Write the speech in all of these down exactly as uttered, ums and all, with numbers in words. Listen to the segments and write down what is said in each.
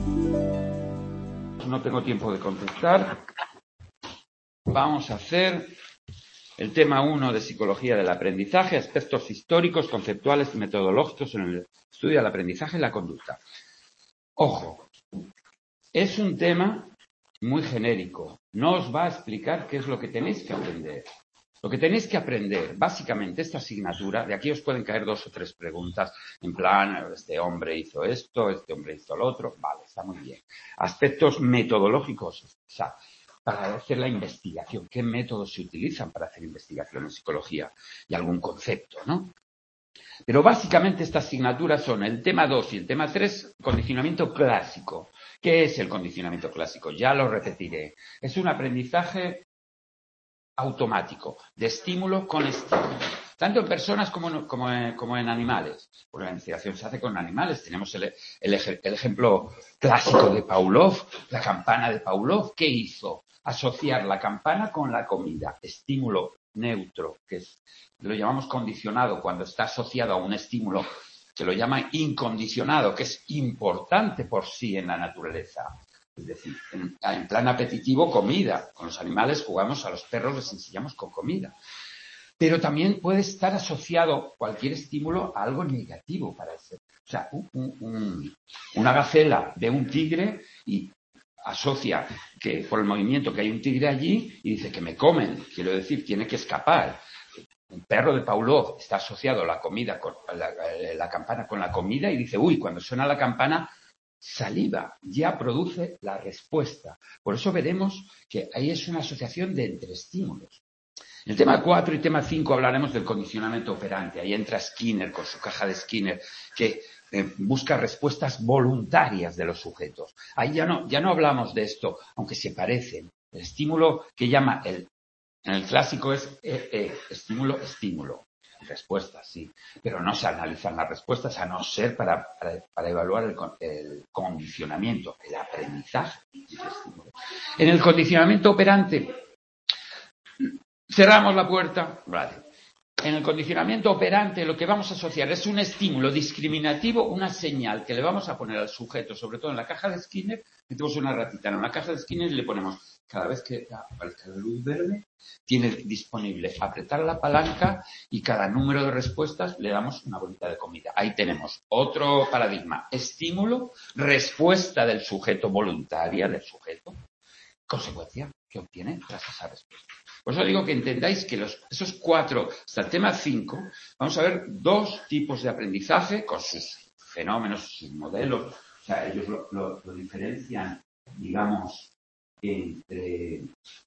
No tengo tiempo de contestar. Vamos a hacer el tema uno de psicología del aprendizaje, aspectos históricos, conceptuales y metodológicos en el estudio del aprendizaje y la conducta. Ojo, es un tema muy genérico. No os va a explicar qué es lo que tenéis que aprender. Lo que tenéis que aprender, básicamente, esta asignatura, de aquí os pueden caer dos o tres preguntas, en plan, este hombre hizo esto, este hombre hizo lo otro, vale, está muy bien. Aspectos metodológicos, o sea, para hacer la investigación, qué métodos se utilizan para hacer investigación en psicología y algún concepto, ¿no? Pero básicamente estas asignaturas son el tema dos y el tema tres, condicionamiento clásico. ¿Qué es el condicionamiento clásico? Ya lo repetiré. Es un aprendizaje automático, de estímulo con estímulo, tanto en personas como en, como en, como en animales. Porque la investigación se hace con animales. Tenemos el, el, el ejemplo clásico de Pavlov, la campana de Pavlov. ¿Qué hizo? Asociar la campana con la comida. Estímulo neutro, que es, lo llamamos condicionado cuando está asociado a un estímulo, se lo llama incondicionado, que es importante por sí en la naturaleza. Es decir, en, en plan apetitivo, comida. Con los animales jugamos, a los perros les enseñamos con comida. Pero también puede estar asociado cualquier estímulo a algo negativo para ese. O sea, un, un, una gacela ve un tigre y asocia que por el movimiento que hay un tigre allí y dice que me comen. Quiero decir, tiene que escapar. Un perro de Pavlov está asociado a la comida, con la, la campana con la comida y dice, uy, cuando suena la campana, saliva ya produce la respuesta. Por eso veremos que ahí es una asociación de entre estímulos. En el tema cuatro y tema cinco hablaremos del condicionamiento operante. Ahí entra Skinner con su caja de Skinner, que eh, busca respuestas voluntarias de los sujetos. Ahí ya no, ya no hablamos de esto, aunque se parecen. El estímulo que llama el, en el clásico es E E, estímulo-estímulo. Respuestas, sí, pero no se analizan las respuestas a no ser para, para, para evaluar el, el condicionamiento, el aprendizaje. En el condicionamiento operante, cerramos la puerta, vale. En el condicionamiento operante lo que vamos a asociar es un estímulo discriminativo, una señal que le vamos a poner al sujeto, sobre todo en la caja de Skinner, metemos una ratita en la caja de Skinner y le ponemos, cada vez que aparezca la luz verde, tiene disponible apretar la palanca y cada número de respuestas le damos una bolita de comida. Ahí tenemos otro paradigma, estímulo, respuesta del sujeto, voluntaria del sujeto, consecuencia que obtiene tras esa respuesta. Por eso digo que entendáis que los, esos cuatro, hasta el tema cinco, vamos a ver dos tipos de aprendizaje con sus fenómenos, sus modelos. O sea, ellos lo, lo, lo diferencian, digamos, entre,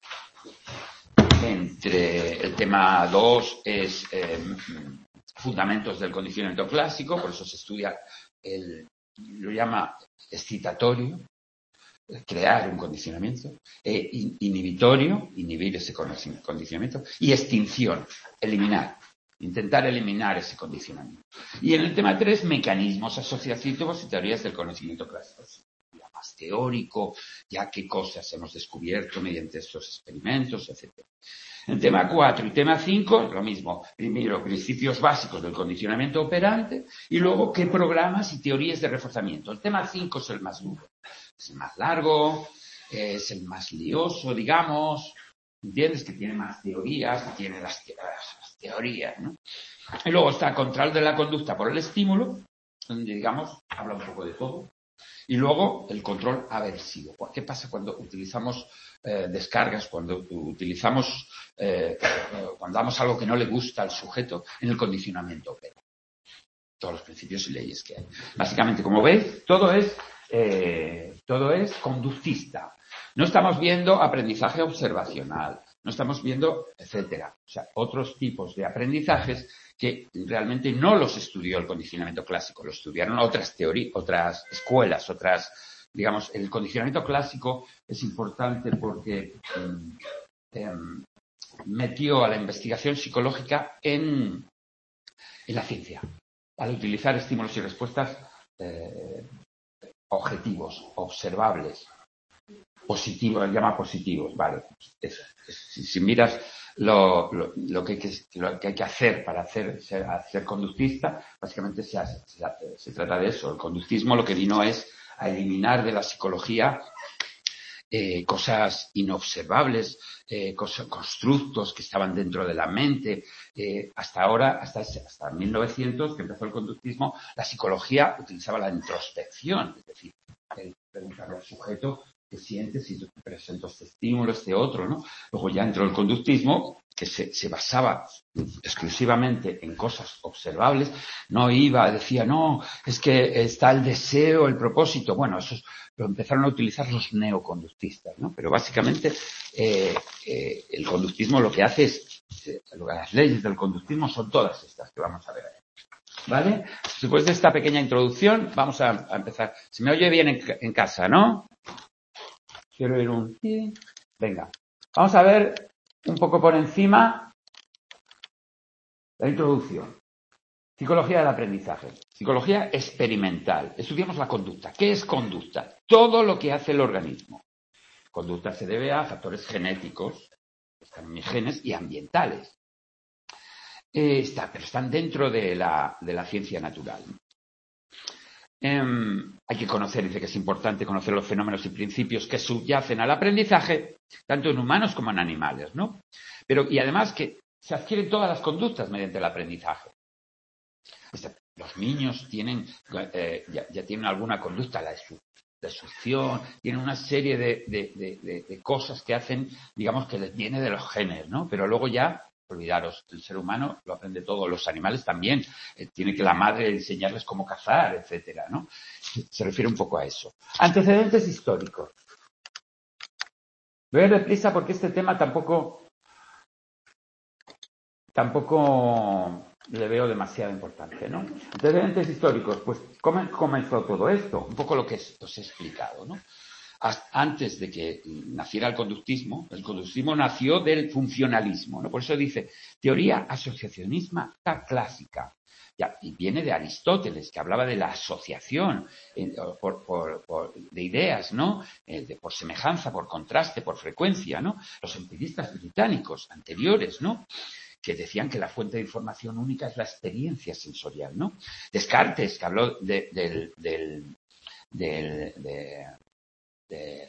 entre el tema dos es eh, fundamentos del condicionamiento clásico, por eso se estudia, el, lo llama excitatorio, crear un condicionamiento, eh, inhibitorio, inhibir ese condicionamiento, y extinción, eliminar, intentar eliminar ese condicionamiento. Y en el tema tres, mecanismos asociativos y teorías del conocimiento clásico. Ya más teórico, ya qué cosas hemos descubierto mediante estos experimentos, etcétera. En el tema cuatro y tema cinco, lo mismo. Primero, principios básicos del condicionamiento operante y luego qué programas y teorías de reforzamiento. El tema cinco es el más duro. Es el más largo, es el más lioso, digamos, ¿entiendes? Que tiene más teorías, que tiene las, te las teorías, ¿no? Y luego está control de la conducta por el estímulo, donde, digamos, habla un poco de todo. Y luego el control aversivo. ¿Qué pasa cuando utilizamos eh, descargas, cuando utilizamos, eh, cuando damos algo que no le gusta al sujeto en el condicionamiento operante? Todos los principios y leyes que hay. Básicamente, como veis, todo es Eh, todo es conductista. No estamos viendo aprendizaje observacional, no estamos viendo, etcétera. O sea, otros tipos de aprendizajes que realmente no los estudió el condicionamiento clásico, lo estudiaron otras teorías, otras escuelas, otras, digamos, el condicionamiento clásico es importante porque eh, eh, metió a la investigación psicológica en, en la ciencia, al utilizar estímulos y respuestas eh, objetivos, observables, positivos, llama positivos, vale. Eso. Si, si miras lo, lo, lo, que hay que, lo que hay que hacer para hacer, ser, ser conductista, básicamente se, hace, se, hace, se trata de eso. El conductismo lo que vino es a eliminar de la psicología eh, cosas inobservables, eh, cosas, constructos que estaban dentro de la mente. Eh, hasta ahora, hasta, hasta mil novecientos, que empezó el conductismo, la psicología utilizaba la introspección, es decir, el preguntarle al sujeto qué siente si tú te presentas este estímulo, este otro, ¿no? Luego ya entró el conductismo, que se, se basaba exclusivamente en cosas observables, no iba, decía, no, es que está el deseo, el propósito. Bueno, eso lo empezaron a utilizar los neoconductistas, ¿no? Pero básicamente eh, eh, el conductismo lo que hace es, eh, las leyes del conductismo son todas estas que vamos a ver ahí. ¿Vale? Después de esta pequeña introducción, vamos a, a empezar. Se me oye bien en, en casa, ¿no? Quiero ir un... Venga. Vamos a ver un poco por encima la introducción. Psicología del aprendizaje. Psicología experimental. Estudiamos la conducta. ¿Qué es conducta? Todo lo que hace el organismo. Conducta se debe a factores genéticos, que están en mis genes, y ambientales. Eh, está, pero están dentro de la, de la ciencia natural. Eh, hay que conocer, dice que es importante conocer los fenómenos y principios que subyacen al aprendizaje, tanto en humanos como en animales, ¿no? Pero, y además que se adquieren todas las conductas mediante el aprendizaje. Los niños tienen, eh, ya, ya tienen alguna conducta, la de, su, de succión, tienen una serie de, de, de, de, de cosas que hacen, digamos, que les viene de los genes, ¿no? Pero luego ya, olvidaros, el ser humano lo aprende todo, los animales también, eh, tiene que la madre enseñarles cómo cazar, etcétera, ¿no? Se refiere un poco a eso. Antecedentes históricos. Voy a ir deprisa porque este tema tampoco, tampoco le veo demasiada importancia, ¿no? Antecedentes históricos, pues, ¿cómo comenzó todo esto? Un poco lo que os he explicado, ¿no? Antes de que naciera el conductismo, el conductismo nació del funcionalismo, ¿no? Por eso dice teoría asociacionista clásica. Ya, y viene de Aristóteles, que hablaba de la asociación eh, por, por, por, de ideas, ¿no? Eh, de, por semejanza, por contraste, por frecuencia, ¿no? Los empiristas británicos anteriores, ¿no? Que decían que la fuente de información única es la experiencia sensorial, ¿no? Descartes, que habló de, del, del, del, de, de,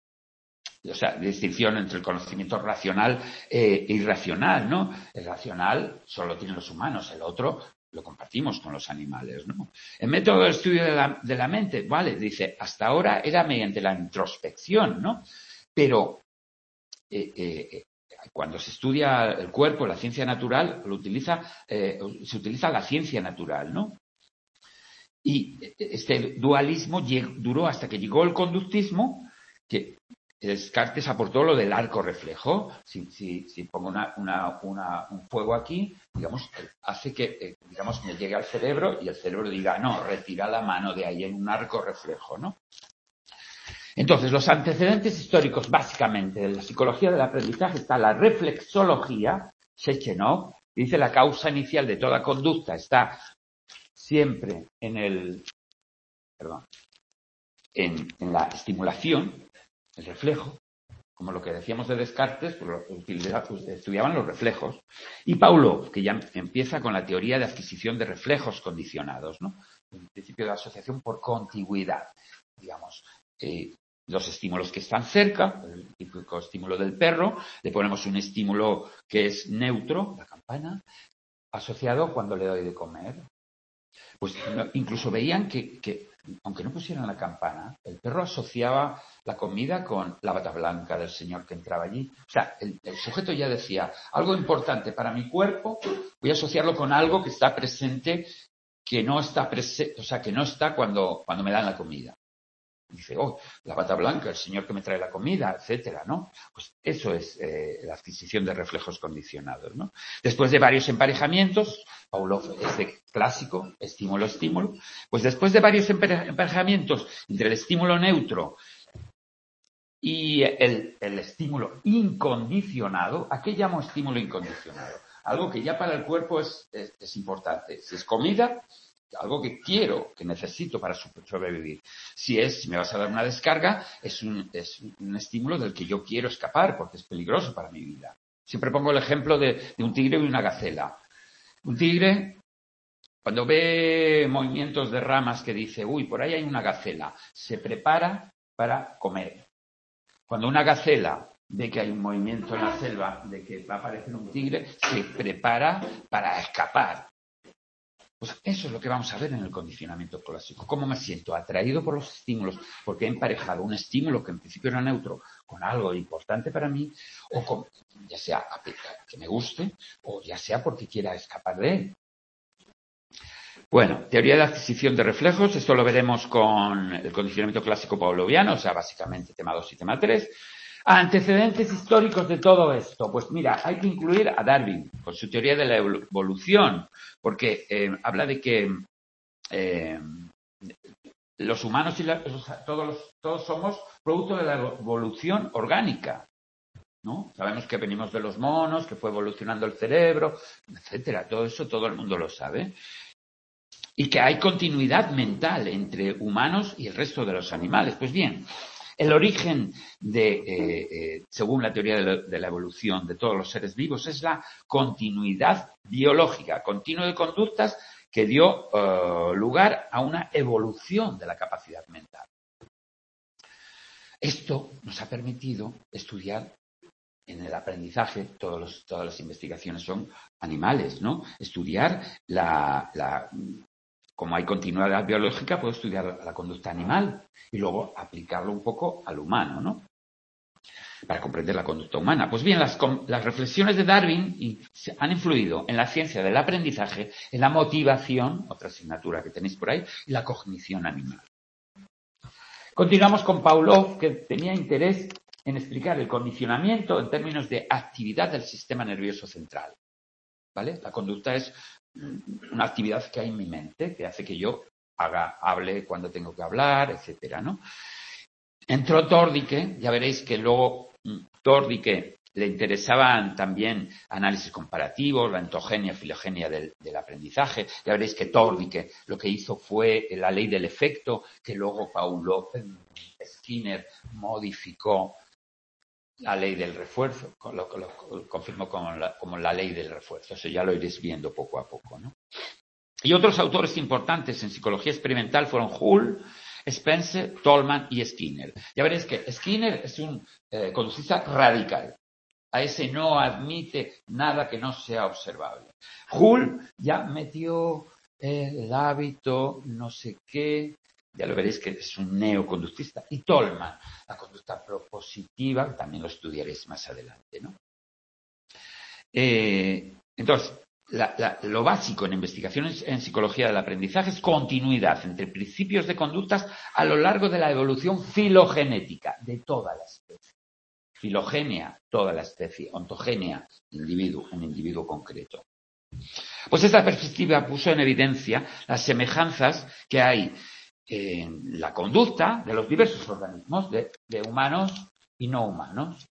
o sea, distinción entre el conocimiento racional e irracional, ¿no? El racional solo tienen los humanos, el otro lo compartimos con los animales, ¿no? El método de estudio de la, de la mente, vale, dice, hasta ahora era mediante la introspección, ¿no? Pero eh, eh, cuando se estudia el cuerpo, la ciencia natural, lo utiliza, eh, se utiliza la ciencia natural, ¿no? Y este dualismo duró hasta que llegó el conductismo, que Descartes aportó lo del arco reflejo. Si, si, si pongo una, una, una, un fuego aquí, digamos, hace que, digamos, me llegue al cerebro y el cerebro diga, no, retira la mano de ahí en un arco reflejo, ¿no? Entonces, los antecedentes históricos, básicamente, de la psicología del aprendizaje está la reflexología, Sechenov, que dice la causa inicial de toda conducta está siempre en el, perdón, en, en la estimulación, el reflejo, como lo que decíamos de Descartes, pues, estudiaban los reflejos. Y Pavlov, que ya empieza con la teoría de adquisición de reflejos condicionados, ¿no? El principio de asociación por contigüidad, digamos. Eh, los estímulos que están cerca, el típico estímulo del perro, le ponemos un estímulo que es neutro, la campana, asociado cuando le doy de comer. Pues incluso veían que, que, aunque no pusieran la campana, el perro asociaba la comida con la bata blanca del señor que entraba allí. O sea, el, el sujeto ya decía, algo importante para mi cuerpo, voy a asociarlo con algo que está presente, que no está presente, o sea, que no está cuando, cuando me dan la comida. Dice, oh, la bata blanca, el señor que me trae la comida, etcétera, ¿no? Pues eso es eh, la adquisición de reflejos condicionados, ¿no? Después de varios emparejamientos, Pavlov es de clásico, estímulo-estímulo, pues después de varios emparejamientos entre el estímulo neutro y el, el estímulo incondicionado, ¿a qué llamo estímulo incondicionado? Algo que ya para el cuerpo es, es, es importante. Si es comida, algo que quiero, que necesito para sobrevivir. Si es, si me vas a dar una descarga, es un, es un estímulo del que yo quiero escapar porque es peligroso para mi vida. Siempre pongo el ejemplo de, de un tigre y una gacela. Un tigre Cuando ve movimientos de ramas que dice, uy, por ahí hay una gacela, se prepara para comer. Cuando una gacela ve que hay un movimiento en la selva, de que va a aparecer un tigre, se prepara para escapar. Pues eso es lo que vamos a ver en el condicionamiento clásico. ¿Cómo me siento? Atraído por los estímulos, porque he emparejado un estímulo que en principio era neutro con algo importante para mí, o con, ya sea que me guste, o ya sea porque quiera escapar de él. Bueno, teoría de adquisición de reflejos, esto lo veremos con el condicionamiento clásico pavloviano, o sea, básicamente tema dos y tema tres. Antecedentes históricos de todo esto. Pues mira, hay que incluir a Darwin con su teoría de la evolución, porque eh, habla de que eh, los humanos y la, todos, los, todos somos producto de la evolución orgánica, ¿no? Sabemos que venimos de los monos, que fue evolucionando el cerebro, etcétera. Todo eso todo el mundo lo sabe. Y que hay continuidad mental entre humanos y el resto de los animales. Pues bien, el origen de, eh, eh, según la teoría de la, de la evolución de todos los seres vivos, es la continuidad biológica, continuo de conductas que dio uh, lugar a una evolución de la capacidad mental. Esto nos ha permitido estudiar en el aprendizaje, todos los, todas las investigaciones son animales, ¿no? Estudiar la, la como hay continuidad biológica, puedo estudiar la conducta animal y luego aplicarlo un poco al humano, ¿no? Para comprender la conducta humana. Pues bien, las, las reflexiones de Darwin han influido en la ciencia del aprendizaje, en la motivación, otra asignatura que tenéis por ahí, y la cognición animal. Continuamos con Pavlov, que tenía interés en explicar el condicionamiento en términos de actividad del sistema nervioso central. ¿Vale? La conducta es una actividad que hay en mi mente, que hace que yo haga, hable cuando tengo que hablar, etcétera, ¿no? Entró Tordicke, ya veréis que luego Tordicke le interesaban también análisis comparativos, la entogenia, filogenia del, del aprendizaje. Ya veréis que Tordicke lo que hizo fue la ley del efecto, que luego Paulo Skinner modificó la ley del refuerzo, lo, lo, lo confirmó como la, como la ley del refuerzo. Eso ya lo iréis viendo poco a poco, ¿no? Y otros autores importantes en psicología experimental fueron Hull, Spencer, Tolman y Skinner. Ya veréis que Skinner es un eh, conductista radical. A ese no admite nada que no sea observable. Hull ya metió eh, el hábito, no sé qué. Ya lo veréis que es un neoconductista. Y Tolman, la conducta propositiva, también lo estudiaréis más adelante, ¿no? Eh, entonces, la, la, lo básico en investigaciones en psicología del aprendizaje es continuidad entre principios de conductas a lo largo de la evolución filogenética de toda la especie. Filogenia, toda la especie. Ontogenia, individuo, un individuo concreto. Pues esta perspectiva puso en evidencia las semejanzas que hay en la conducta de los diversos organismos, de, de humanos y no humanos.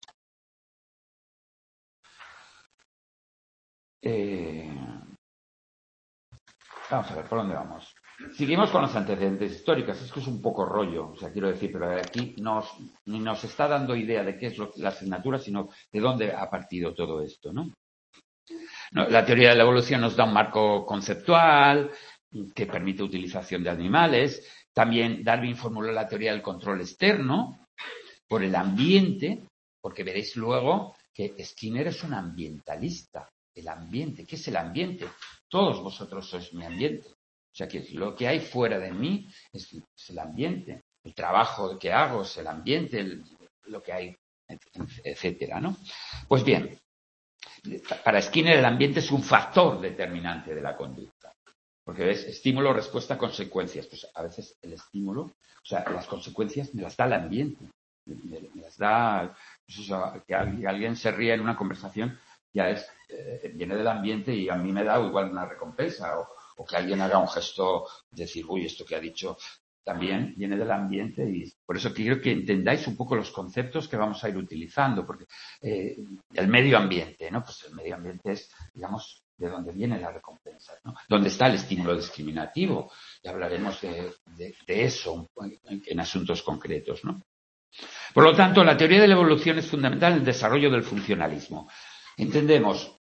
Eh, vamos a ver, ¿por dónde vamos? Seguimos con los antecedentes históricos. Es que es un poco rollo, o sea, quiero decir, pero aquí nos, ni nos está dando idea de qué es lo, la asignatura, sino de dónde ha partido todo esto, ¿no? No, la teoría de la evolución nos da un marco conceptual que permite utilización de animales. También Darwin formuló la teoría del control externo por el ambiente, porque veréis luego que Skinner es un ambientalista. El ambiente, ¿qué es el ambiente? Todos vosotros sois mi ambiente. O sea, que lo que hay fuera de mí es, es el ambiente. El trabajo que hago es el ambiente, el, lo que hay, etcétera, ¿no? Pues bien, para Skinner el ambiente es un factor determinante de la conducta. Porque ves, estímulo, respuesta, consecuencias. Pues a veces el estímulo, o sea, las consecuencias me las da el ambiente. Me, me las da, pues eso, que alguien se ría en una conversación, ya es, eh, viene del ambiente y a mí me da igual una recompensa. O, o que alguien haga un gesto, decir, uy, esto que ha dicho también viene del ambiente. Y por eso quiero que entendáis un poco los conceptos que vamos a ir utilizando. Porque eh, el medio ambiente, ¿no? Pues el medio ambiente es, digamos, de dónde viene la recompensa, ¿no? ¿Dónde está el estímulo discriminativo? Ya hablaremos de, de, de eso en, en asuntos concretos, ¿no? Por lo tanto, la teoría de la evolución es fundamental en el desarrollo del funcionalismo. Entendemos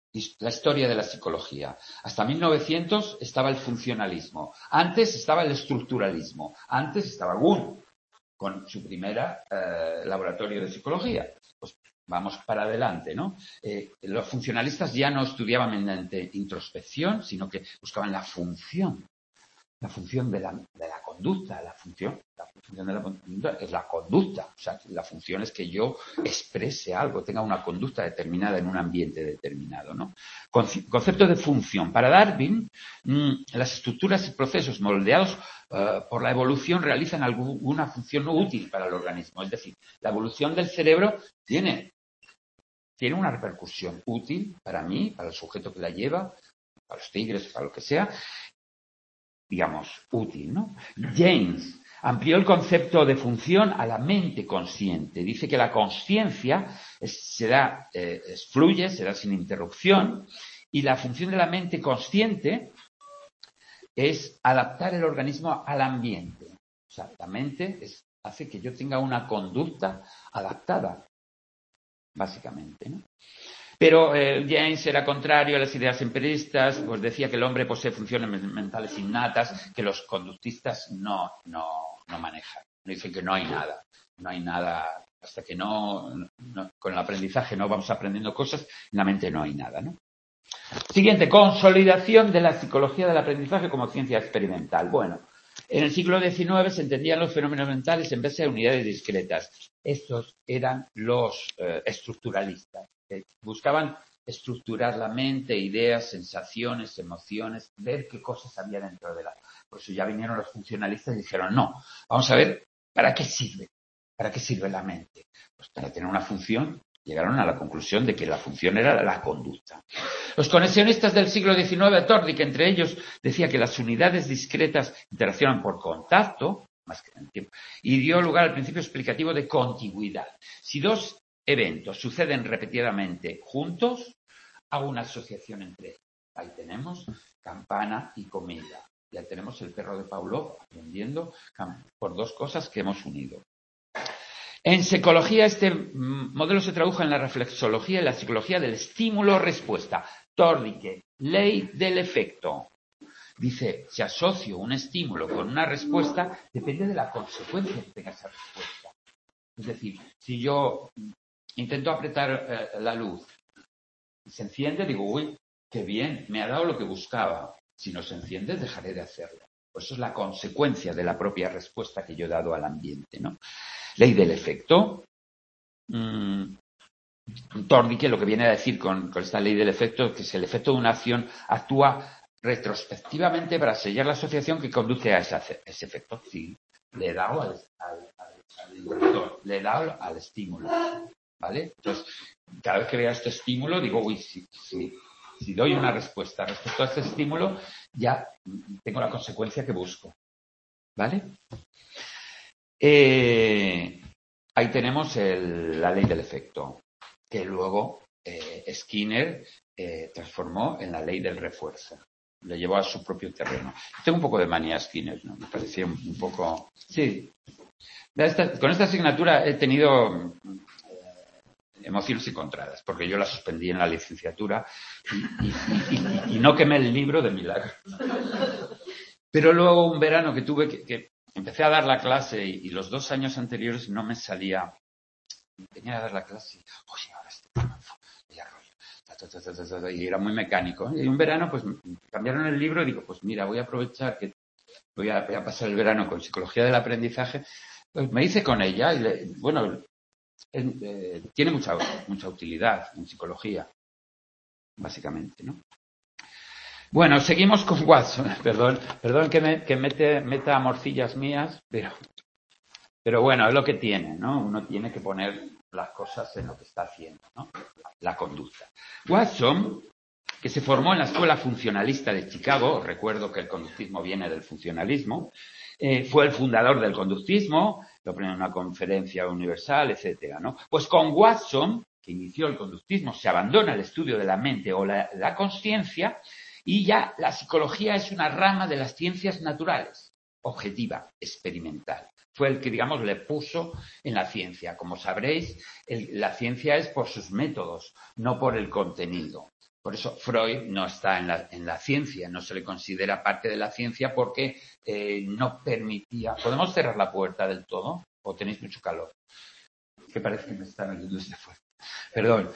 la historia de la psicología. Hasta mil novecientos estaba el funcionalismo. Antes estaba el estructuralismo. Antes estaba Wundt con su primera eh, laboratorio de psicología. Pues vamos para adelante, ¿no? Eh, los funcionalistas ya no estudiaban mediante introspección, sino que buscaban la función. La función de la, de la conducta, la función, la función de la conducta es la conducta, o sea, la función es que yo exprese algo, tenga una conducta determinada en un ambiente determinado, ¿no? Concepto de función. Para Darwin, mmm, las estructuras y procesos moldeados uh, por la evolución realizan alguna función útil para el organismo, es decir, la evolución del cerebro tiene, tiene una repercusión útil para mí, para el sujeto que la lleva, para los tigres, para lo que sea, digamos, útil, ¿no? James amplió el concepto de función a la mente consciente. Dice que la consciencia será, eh, fluye, será sin interrupción, y la función de la mente consciente es adaptar el organismo al ambiente. O sea, la mente es, hace que yo tenga una conducta adaptada, básicamente, ¿no? Pero eh, James era contrario a las ideas empiristas, pues decía que el hombre posee funciones mentales innatas que los conductistas no, no, no manejan. Dice que no hay nada, no hay nada, hasta que no, no, con el aprendizaje no vamos aprendiendo cosas, en la mente no hay nada, ¿no? Siguiente, consolidación de la psicología del aprendizaje como ciencia experimental. Bueno, en el siglo diecinueve se entendían los fenómenos mentales en base a unidades discretas. Estos eran los eh, estructuralistas. Que buscaban estructurar la mente, ideas, sensaciones, emociones, ver qué cosas había dentro de la... Por eso ya vinieron los funcionalistas y dijeron, no, vamos a ver, ¿para qué sirve? ¿Para qué sirve la mente? Pues para tener una función. Llegaron a la conclusión de que la función era la conducta. Los conexionistas del siglo diecinueve, Thorndike, entre ellos, decía que las unidades discretas interaccionan por contacto, más que en el tiempo, y dio lugar al principio explicativo de contigüidad. Si dos eventos suceden repetidamente juntos, hago una asociación entre ellos. Ahí tenemos campana y comida. Ya tenemos el perro de Pavlov aprendiendo por dos cosas que hemos unido. En psicología este modelo se tradujo en la reflexología y la psicología del estímulo-respuesta. Thorndike, ley del efecto. Dice, si asocio un estímulo con una respuesta, depende de la consecuencia que tenga esa respuesta. Es decir, si yo intento apretar eh, la luz y se enciende, digo, uy, qué bien, me ha dado lo que buscaba. Si no se enciende, dejaré de hacerlo. Pues eso es la consecuencia de la propia respuesta que yo he dado al ambiente, ¿no? Ley del efecto. Mm, Thorndike lo que viene a decir con, con esta ley del efecto es que si el efecto de una acción actúa retrospectivamente para sellar la asociación que conduce a ese, ese efecto. Sí, le he dado al, al, al, al inductor, le he dado al estímulo, ¿vale? Entonces, cada vez que vea este estímulo, digo, uy, si, si, si doy una respuesta respecto a este estímulo, ya tengo la consecuencia que busco, ¿vale? Eh, ahí tenemos el, la ley del efecto, que luego eh, Skinner eh, transformó en la ley del refuerzo. Le llevó a su propio terreno. Tengo un poco de manía Skinner, ¿no? Me parecía un, un poco... Sí. Esta, con esta asignatura he tenido eh, emociones encontradas, porque yo la suspendí en la licenciatura y, y, y, y, y no quemé el libro de milagro. Pero luego un verano que tuve que... que empecé a dar la clase y, y los dos años anteriores no me salía. Venía a dar la clase y, oye, ahora este y arroyo. Ta, ta, ta, ta, ta, ta, y era muy mecánico. Y un verano, pues, cambiaron el libro y digo, pues mira, voy a aprovechar que voy a, voy a pasar el verano con psicología del aprendizaje. Pues me hice con ella y, le, bueno, eh, eh, tiene mucha, mucha utilidad en psicología, básicamente, ¿no? Bueno, seguimos con Watson. Perdón, perdón que, me, que mete, meta morcillas mías, pero, pero bueno, es lo que tiene, ¿no? Uno tiene que poner las cosas en lo que está haciendo, ¿no? La conducta. Watson, que se formó en la Escuela Funcionalista de Chicago, recuerdo que el conductismo viene del funcionalismo, eh, fue el fundador del conductismo, lo pone en una conferencia universal, etcétera, ¿no? Pues con Watson, que inició el conductismo, se abandona el estudio de la mente o la, la consciencia. Y ya la psicología es una rama de las ciencias naturales, objetiva, experimental. Fue el que, digamos, le puso en la ciencia. Como sabréis, el, la ciencia es por sus métodos, no por el contenido. Por eso Freud no está en la, en la ciencia, no se le considera parte de la ciencia porque eh, no permitía... ¿Podemos cerrar la puerta del todo? ¿O tenéis mucho calor? Que parece que me están oyendo desde fuera. Perdón.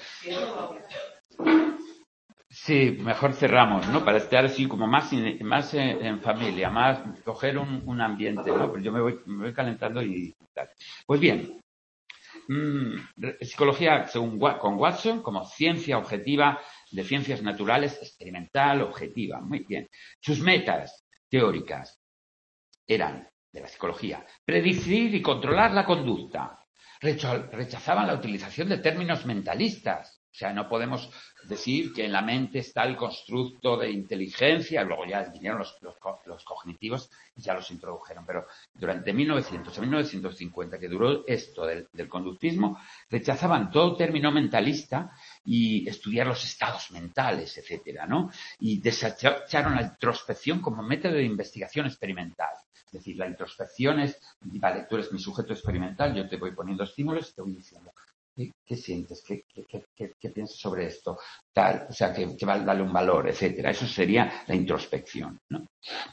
Sí, mejor cerramos, ¿no? Para estar así como más, in, más en, en familia, más coger un, un ambiente, ¿no? Pero yo me voy, me voy calentando y tal. Pues bien, mmm, psicología según con Watson como ciencia objetiva de ciencias naturales, experimental, objetiva. Muy bien. Sus metas teóricas eran, de la psicología, predecir y controlar la conducta. Rechazaban la utilización de términos mentalistas. O sea, no podemos decir que en la mente está el constructo de inteligencia, luego ya vinieron los, los, los cognitivos y ya los introdujeron, pero durante mil novecientos a mil novecientos cincuenta, que duró esto del, del conductismo, rechazaban todo término mentalista y estudiar los estados mentales, etcétera, ¿no? Y desecharon la introspección como método de investigación experimental. Es decir, la introspección es, vale, tú eres mi sujeto experimental, yo te voy poniendo estímulos y te voy diciendo, ¿qué, qué sientes? ¿Qué, qué, qué, qué piensas sobre esto? Tal, o sea, que, que va a darle un valor, etcétera. Eso sería la introspección, ¿no?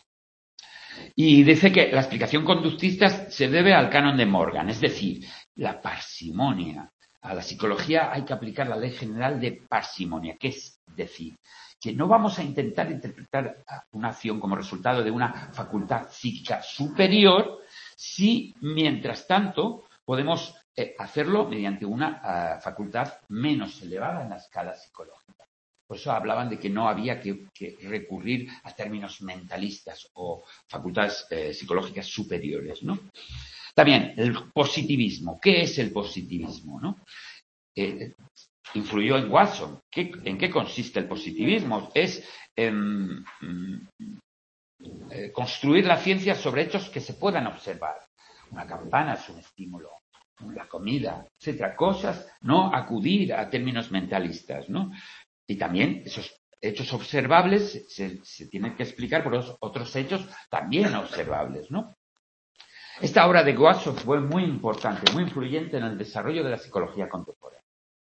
Y dice que la explicación conductista se debe al canon de Morgan, es decir, la parsimonia. A la psicología hay que aplicar la ley general de parsimonia, que es decir, que no vamos a intentar interpretar una acción como resultado de una facultad psíquica superior si, mientras tanto, podemos eh, hacerlo mediante una uh, facultad menos elevada en la escala psicológica. Por eso hablaban de que no había que, que recurrir a términos mentalistas o facultades eh, psicológicas superiores, ¿no? También el positivismo. ¿Qué es el positivismo, no? Eh, influyó en Watson. ¿Qué, ¿En qué consiste el positivismo? Es eh, eh, construir la ciencia sobre hechos que se puedan observar. Una campana es un estímulo, la comida, etcétera. Cosas, no acudir a términos mentalistas, ¿no? Y también esos hechos observables se, se tienen que explicar por los otros hechos también observables, ¿no? Esta obra de Watson fue muy importante, muy influyente en el desarrollo de la psicología contemporánea.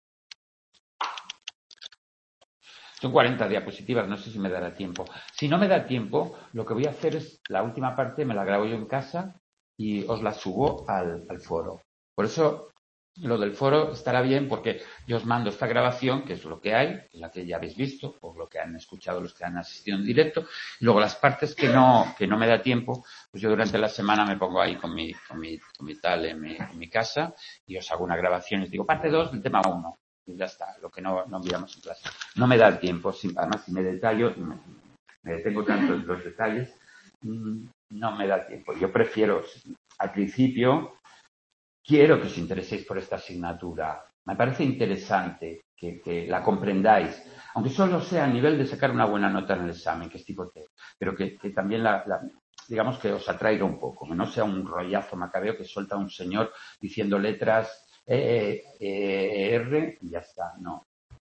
Son cuarenta diapositivas, no sé si me dará tiempo. Si no me da tiempo, lo que voy a hacer es, la última parte me la grabo yo en casa y os la subo al, al foro. Por eso, lo del foro estará bien porque yo os mando esta grabación, que es lo que hay, la que ya habéis visto, o lo que han escuchado los que han asistido en directo. Y luego las partes que no, que no me da tiempo, pues yo durante la semana me pongo ahí con mi, con mi, con mi tal en mi, en mi casa y os hago una grabación y os digo, parte dos del tema uno. Y ya está, lo que no, no miramos en clase. No me da el tiempo, además si me detallo, me, me detengo tanto en los detalles, no me da tiempo. Yo prefiero, al principio, quiero que os intereséis por esta asignatura. Me parece interesante que, que la comprendáis, aunque solo sea a nivel de sacar una buena nota en el examen, que es tipo T, pero que, que también la, la, digamos que os atraiga un poco, que no sea un rollazo macabeo que suelta un señor diciendo letras E, E, R y ya está, no.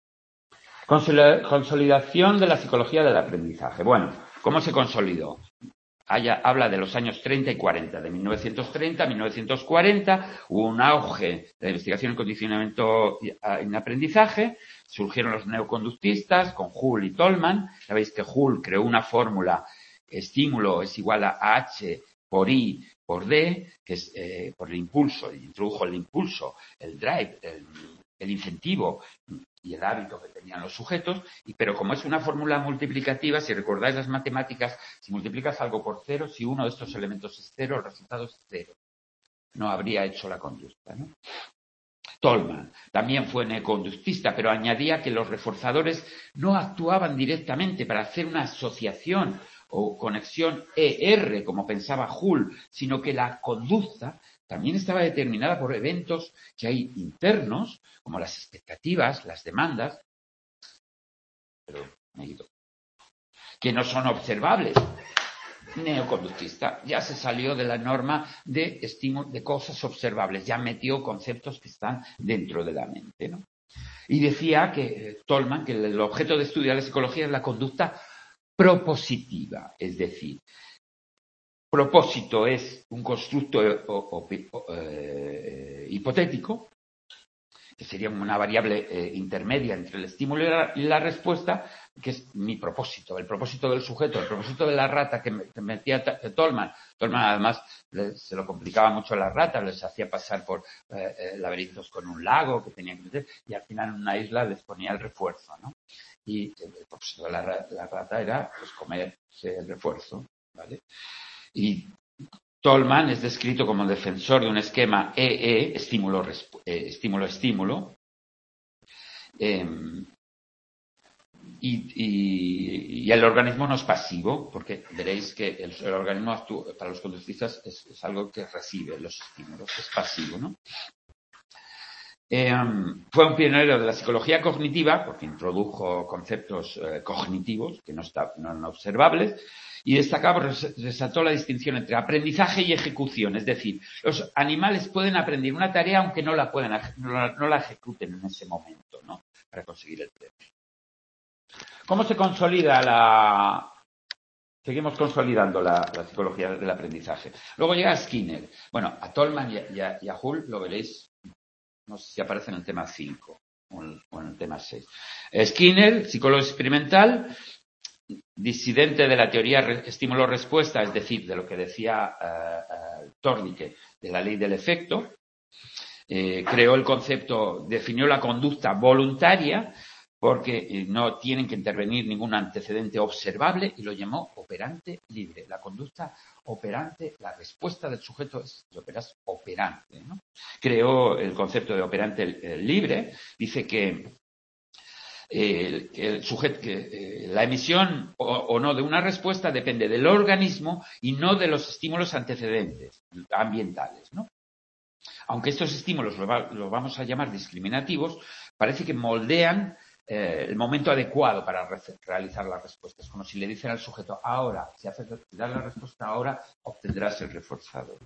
Consolidación de la psicología del aprendizaje. Bueno, ¿cómo se consolidó? Haya, habla de los años treinta y cuarenta, de mil novecientos treinta a mil novecientos cuarenta, hubo un auge de la investigación en condicionamiento en aprendizaje, surgieron los neoconductistas con Hull y Tolman. Sabéis que Hull creó una fórmula, estímulo es igual a H por I por D, que es eh, por el impulso, introdujo el impulso, el drive, el, el incentivo y el hábito que tenían los sujetos, y, pero como es una fórmula multiplicativa, si recordáis las matemáticas, si multiplicas algo por cero, si uno de estos elementos es cero, el resultado es cero. No habría hecho la conducta, ¿no? Tolman también fue neoconductista, pero añadía que los reforzadores no actuaban directamente para hacer una asociación o conexión E R, como pensaba Hull, sino que la conducta también estaba determinada por eventos que hay internos, como las expectativas, las demandas, pero me he ido, que no son observables. Neoconductista ya se salió de la norma de estímulo de cosas observables, ya metió conceptos que están dentro de la mente, ¿no? Y decía que Tolman que el objeto de estudio de la psicología es la conducta propositiva, es decir, propósito es un constructo o, o, o, eh, hipotético que sería una variable eh, intermedia entre el estímulo y la, y la respuesta, que es mi propósito, el propósito del sujeto, el propósito de la rata que, me, que metía Tolman. Tolman además le, se lo complicaba mucho a las ratas, les hacía pasar por eh, eh, laberintos con un lago que tenían que meter, y al final en una isla les ponía el refuerzo, ¿no? Y el propósito de la, la rata era pues comerse el refuerzo, ¿vale? Y Tolman es descrito como defensor de un esquema E E, estímulo-estímulo, eh, y, y, y el organismo no es pasivo, porque veréis que el, el organismo actúa, para los conductistas es, es algo que recibe los estímulos, es pasivo, ¿no? Eh, fue un pionero de la psicología cognitiva, porque introdujo conceptos eh, cognitivos que no, está, no eran observables, y destacaba, resaltó la distinción entre aprendizaje y ejecución. Es decir, los animales pueden aprender una tarea aunque no la puedan, no la, no la ejecuten en ese momento, ¿no? Para conseguir el premio. ¿Cómo se consolida la... Seguimos consolidando la, la psicología del aprendizaje. Luego llega Skinner. Bueno, a Tolman y a, y a, y a Hull lo veréis, no sé si aparece en el tema cinco o en, o en el tema seis. Skinner, psicólogo experimental, disidente de la teoría estímulo-respuesta, es decir, de lo que decía uh, uh, Thorndike, de la ley del efecto, eh, creó el concepto, definió la conducta voluntaria porque no tienen que intervenir ningún antecedente observable y lo llamó operante libre. La conducta operante, la respuesta del sujeto es lo que es operante, ¿no? Creó el concepto de operante libre, dice que Eh, que el sujeto, que eh, la emisión o, o no de una respuesta depende del organismo y no de los estímulos antecedentes ambientales, ¿no? Aunque estos estímulos los va, lo vamos a llamar discriminativos, parece que moldean eh, el momento adecuado para re realizar las respuestas, como si le dicen al sujeto, ahora, si haces si das la respuesta ahora, obtendrás el reforzador.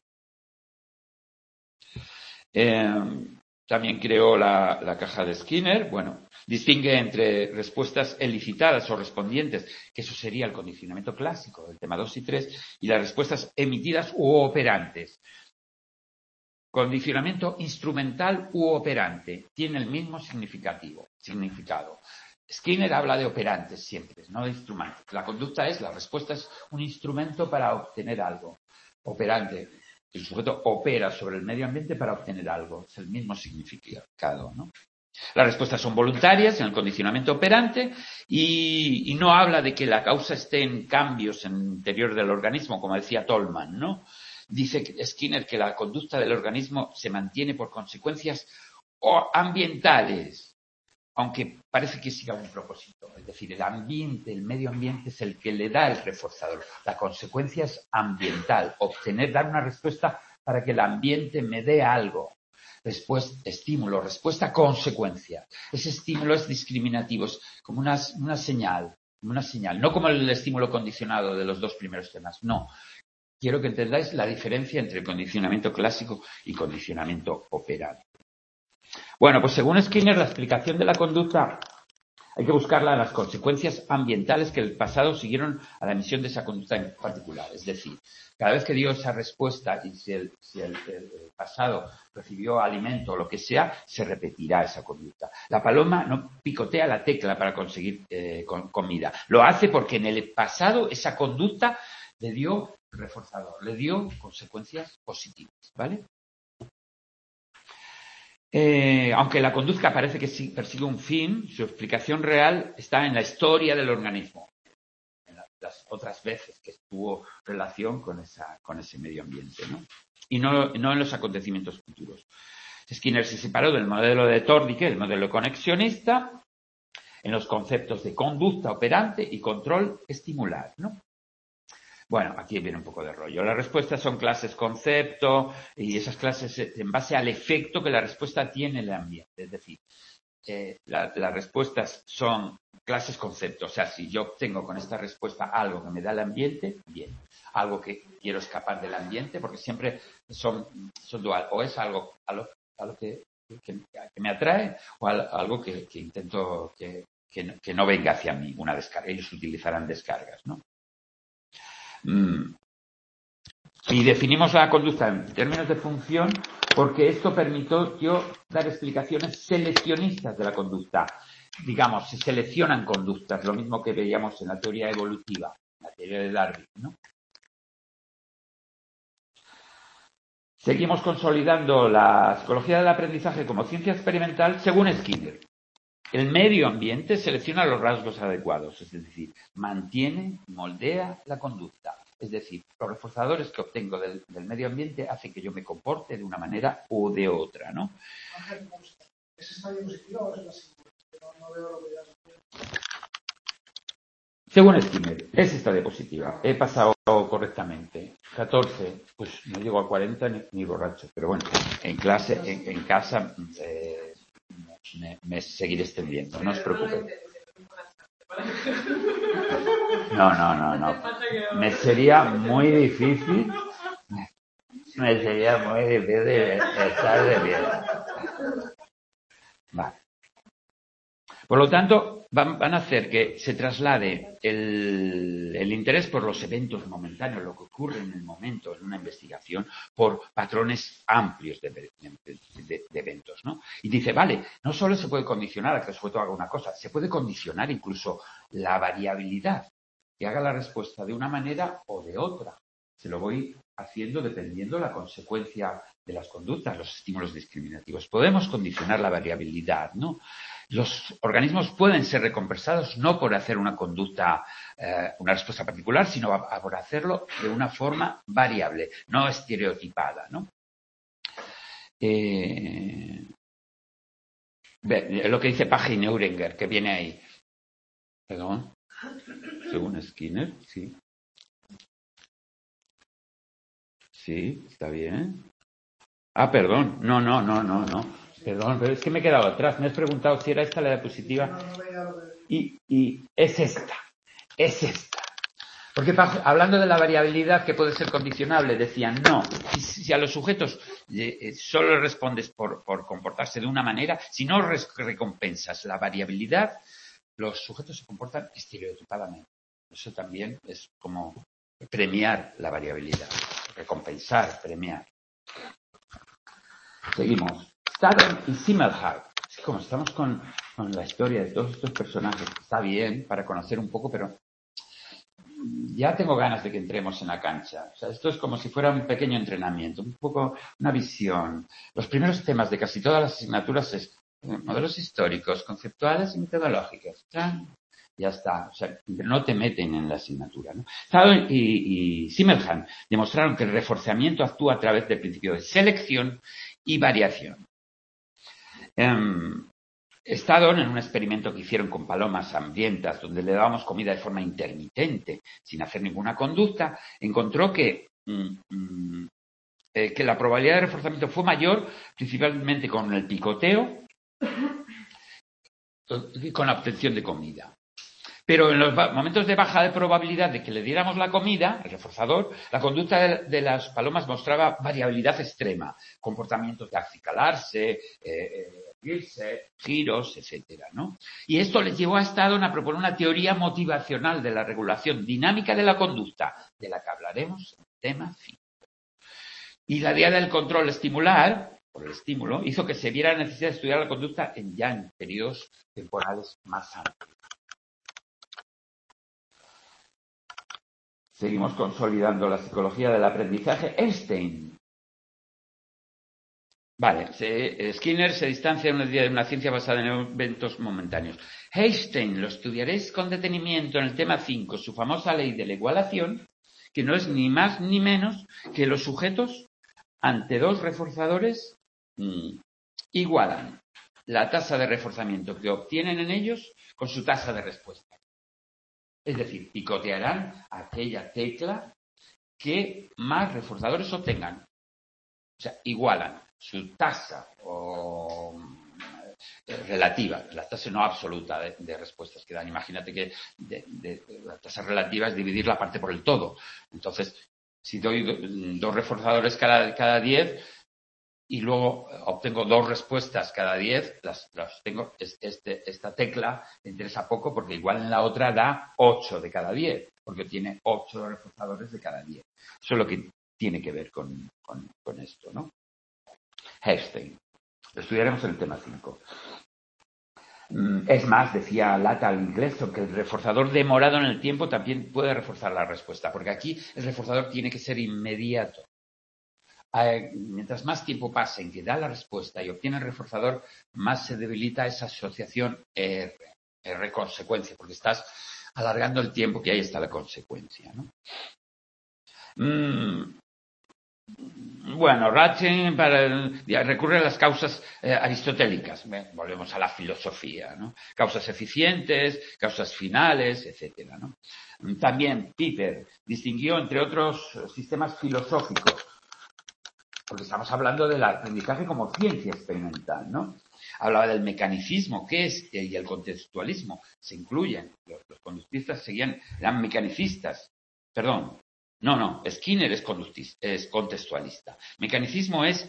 Eh, también creó la, la caja de Skinner. Bueno, distingue entre respuestas elicitadas o respondientes, que eso sería el condicionamiento clásico del tema dos y tres, y las respuestas emitidas u operantes. Condicionamiento instrumental u operante tiene el mismo significativo, significado. Skinner habla de operantes siempre, no de instrumentos. La conducta es, la respuesta es un instrumento para obtener algo. Operante. El sujeto opera sobre el medio ambiente para obtener algo. Es el mismo significado, ¿no? Las respuestas son voluntarias en el condicionamiento operante y, y no habla de que la causa esté en cambios en el interior del organismo, como decía Tolman, ¿no? Dice Skinner que la conducta del organismo se mantiene por consecuencias ambientales, aunque parece que siga un propósito. Es decir, el ambiente, el medio ambiente es el que le da el reforzador. La consecuencia es ambiental, obtener, dar una respuesta para que el ambiente me dé algo. Después, estímulo, respuesta, consecuencia. Ese estímulo es discriminativo, es como una, una señal, una señal. No como el estímulo condicionado de los dos primeros temas, no. Quiero que entendáis la diferencia entre condicionamiento clásico y condicionamiento operante. Bueno, pues según Skinner, la explicación de la conducta hay que buscarla en las consecuencias ambientales que en el pasado siguieron a la emisión de esa conducta en particular. Es decir, cada vez que dio esa respuesta y si el, si el, el pasado recibió alimento o lo que sea, se repetirá esa conducta. La paloma no picotea la tecla para conseguir eh, con, comida. Lo hace porque en el pasado esa conducta le dio reforzador, le dio consecuencias positivas, ¿vale? Eh, aunque la conducta parece que sí, persigue un fin, su explicación real está en la historia del organismo, en las otras veces que tuvo relación con, esa, con ese medio ambiente, ¿no? Y no, no en los acontecimientos futuros. Skinner se separó del modelo de Thorndike, el modelo conexionista, en los conceptos de conducta operante y control estimular, ¿no? Bueno, aquí viene un poco de rollo. Las respuestas son clases concepto y esas clases en base al efecto que la respuesta tiene en el ambiente. Es decir, eh, la, las respuestas son clases concepto. O sea, si yo obtengo con esta respuesta algo que me da el ambiente, bien. Algo que quiero escapar del ambiente, porque siempre son, son dual. O es algo, algo, algo que, que, que me atrae o algo que, que intento que, que, que no venga hacia mí, una descarga. Ellos utilizarán descargas, ¿no? Y definimos la conducta en términos de función porque esto permitió dar explicaciones seleccionistas de la conducta. Digamos, se seleccionan conductas, lo mismo que veíamos en la teoría evolutiva, la teoría de Darwin, ¿no? Seguimos consolidando la psicología del aprendizaje como ciencia experimental según Skinner. El medio ambiente selecciona los rasgos adecuados, es decir, mantiene, moldea la conducta. Es decir, los reforzadores que obtengo del, del medio ambiente hacen que yo me comporte de una manera o de otra, ¿no? ¿Es esta diapositiva o es la siguiente? No, no veo lo que ya. Según Skinner, es esta diapositiva. He pasado correctamente. catorce, pues no llego a cuarenta ni, ni borracho, pero bueno, en clase, en, en casa eh, me, me seguiré extendiendo, no os preocupéis. No, no, no, no. Me sería muy difícil, me sería muy difícil estar de pie. Vale. Por lo tanto, van, van a hacer que se traslade el, el interés por los eventos momentáneos, lo que ocurre en el momento en una investigación, por patrones amplios de, de, de, de eventos, ¿no? Y dice, vale, no solo se puede condicionar a que el sujeto haga una cosa, se puede condicionar incluso la variabilidad, que haga la respuesta de una manera o de otra. Se lo voy haciendo dependiendo de la consecuencia de las conductas, los estímulos discriminativos. Podemos condicionar la variabilidad, ¿no? Los organismos pueden ser recompensados no por hacer una conducta, eh, una respuesta particular, sino por hacerlo de una forma variable, no estereotipada, ¿no? Eh, lo que dice Page y Neurenger, que viene ahí. Perdón. Según Skinner, sí. Sí, está bien. Ah, perdón. No, no, no, no, no. Perdón, pero es que me he quedado atrás. Me has preguntado si era esta la diapositiva. Y, y es esta. Es esta. Porque hablando de la variabilidad que puede ser condicionable, decían, no, si, si a los sujetos eh, solo respondes por, por comportarse de una manera, si no res, recompensas la variabilidad, los sujetos se comportan estereotipadamente. Eso también es como premiar la variabilidad, recompensar, premiar. Seguimos. Staddon y Simmelhardt. Como estamos con, con la historia de todos estos personajes, está bien para conocer un poco, pero ya tengo ganas de que entremos en la cancha. O sea, esto es como si fuera un pequeño entrenamiento, un poco una visión. Los primeros temas de casi todas las asignaturas es modelos históricos, conceptuales y metodológicos. Ya está. O sea, no te meten en la asignatura, ¿no? Staddon y, y Simmelhardt demostraron que el reforzamiento actúa a través del principio de selección y variación. Um, Staddon, en un experimento que hicieron con palomas hambrientas, donde le dábamos comida de forma intermitente, sin hacer ninguna conducta, encontró que, mm, eh, que la probabilidad de reforzamiento fue mayor, principalmente con el picoteo y con la obtención de comida. Pero en los momentos de baja de probabilidad de que le diéramos la comida, el reforzador, la conducta de, de las palomas mostraba variabilidad extrema, comportamientos de acicalarse, eh, irse, giros, etcétera, ¿no? Y esto les llevó a Staddon a proponer una teoría motivacional de la regulación dinámica de la conducta, de la que hablaremos en el tema cinco. Y la idea del control estimular, por el estímulo, hizo que se viera la necesidad de estudiar la conducta en ya en periodos temporales más amplios. Seguimos consolidando la psicología del aprendizaje. Einstein. Vale, se, Skinner se distancia de una, de una ciencia basada en eventos momentáneos. Einstein lo estudiaréis con detenimiento en el tema cinco, su famosa ley de la igualación, que no es ni más ni menos que los sujetos ante dos reforzadores mmm, igualan la tasa de reforzamiento que obtienen en ellos con su tasa de respuesta. Es decir, picotearán aquella tecla que más reforzadores obtengan. O sea, igualan su tasa o, eh, relativa, la tasa no absoluta de, de respuestas que dan. Imagínate que de, de, de, la tasa relativa es dividir la parte por el todo. Entonces, si doy do, dos reforzadores cada, cada diez y luego obtengo dos respuestas cada diez, las, las tengo, este, esta tecla me interesa poco porque igual en la otra da ocho de cada diez, porque tiene ocho reforzadores de cada diez. Eso es lo que tiene que ver con, con, con esto, ¿no? Herrstein. Lo estudiaremos en el tema cinco. Es más, decía Lata Ingleson, que el reforzador demorado en el tiempo también puede reforzar la respuesta, porque aquí el reforzador tiene que ser inmediato. Eh, mientras más tiempo pase en que da la respuesta y obtiene el reforzador, más se debilita esa asociación R, R consecuencia, porque estás alargando el tiempo que ahí está la consecuencia, ¿no? Mm. Bueno, Ratchen para, recurre a las causas eh, aristotélicas. Bien, volvemos a la filosofía, ¿no? Causas eficientes, causas finales, etcétera, ¿no? También Piper distinguió entre otros sistemas filosóficos, porque estamos hablando del aprendizaje como ciencia experimental, ¿no? Hablaba del mecanicismo, ¿qué es? Y el contextualismo. Se incluyen. Los, los conductistas seguían, eran mecanicistas. Perdón. No, no. Skinner es, es contextualista. Mecanicismo es...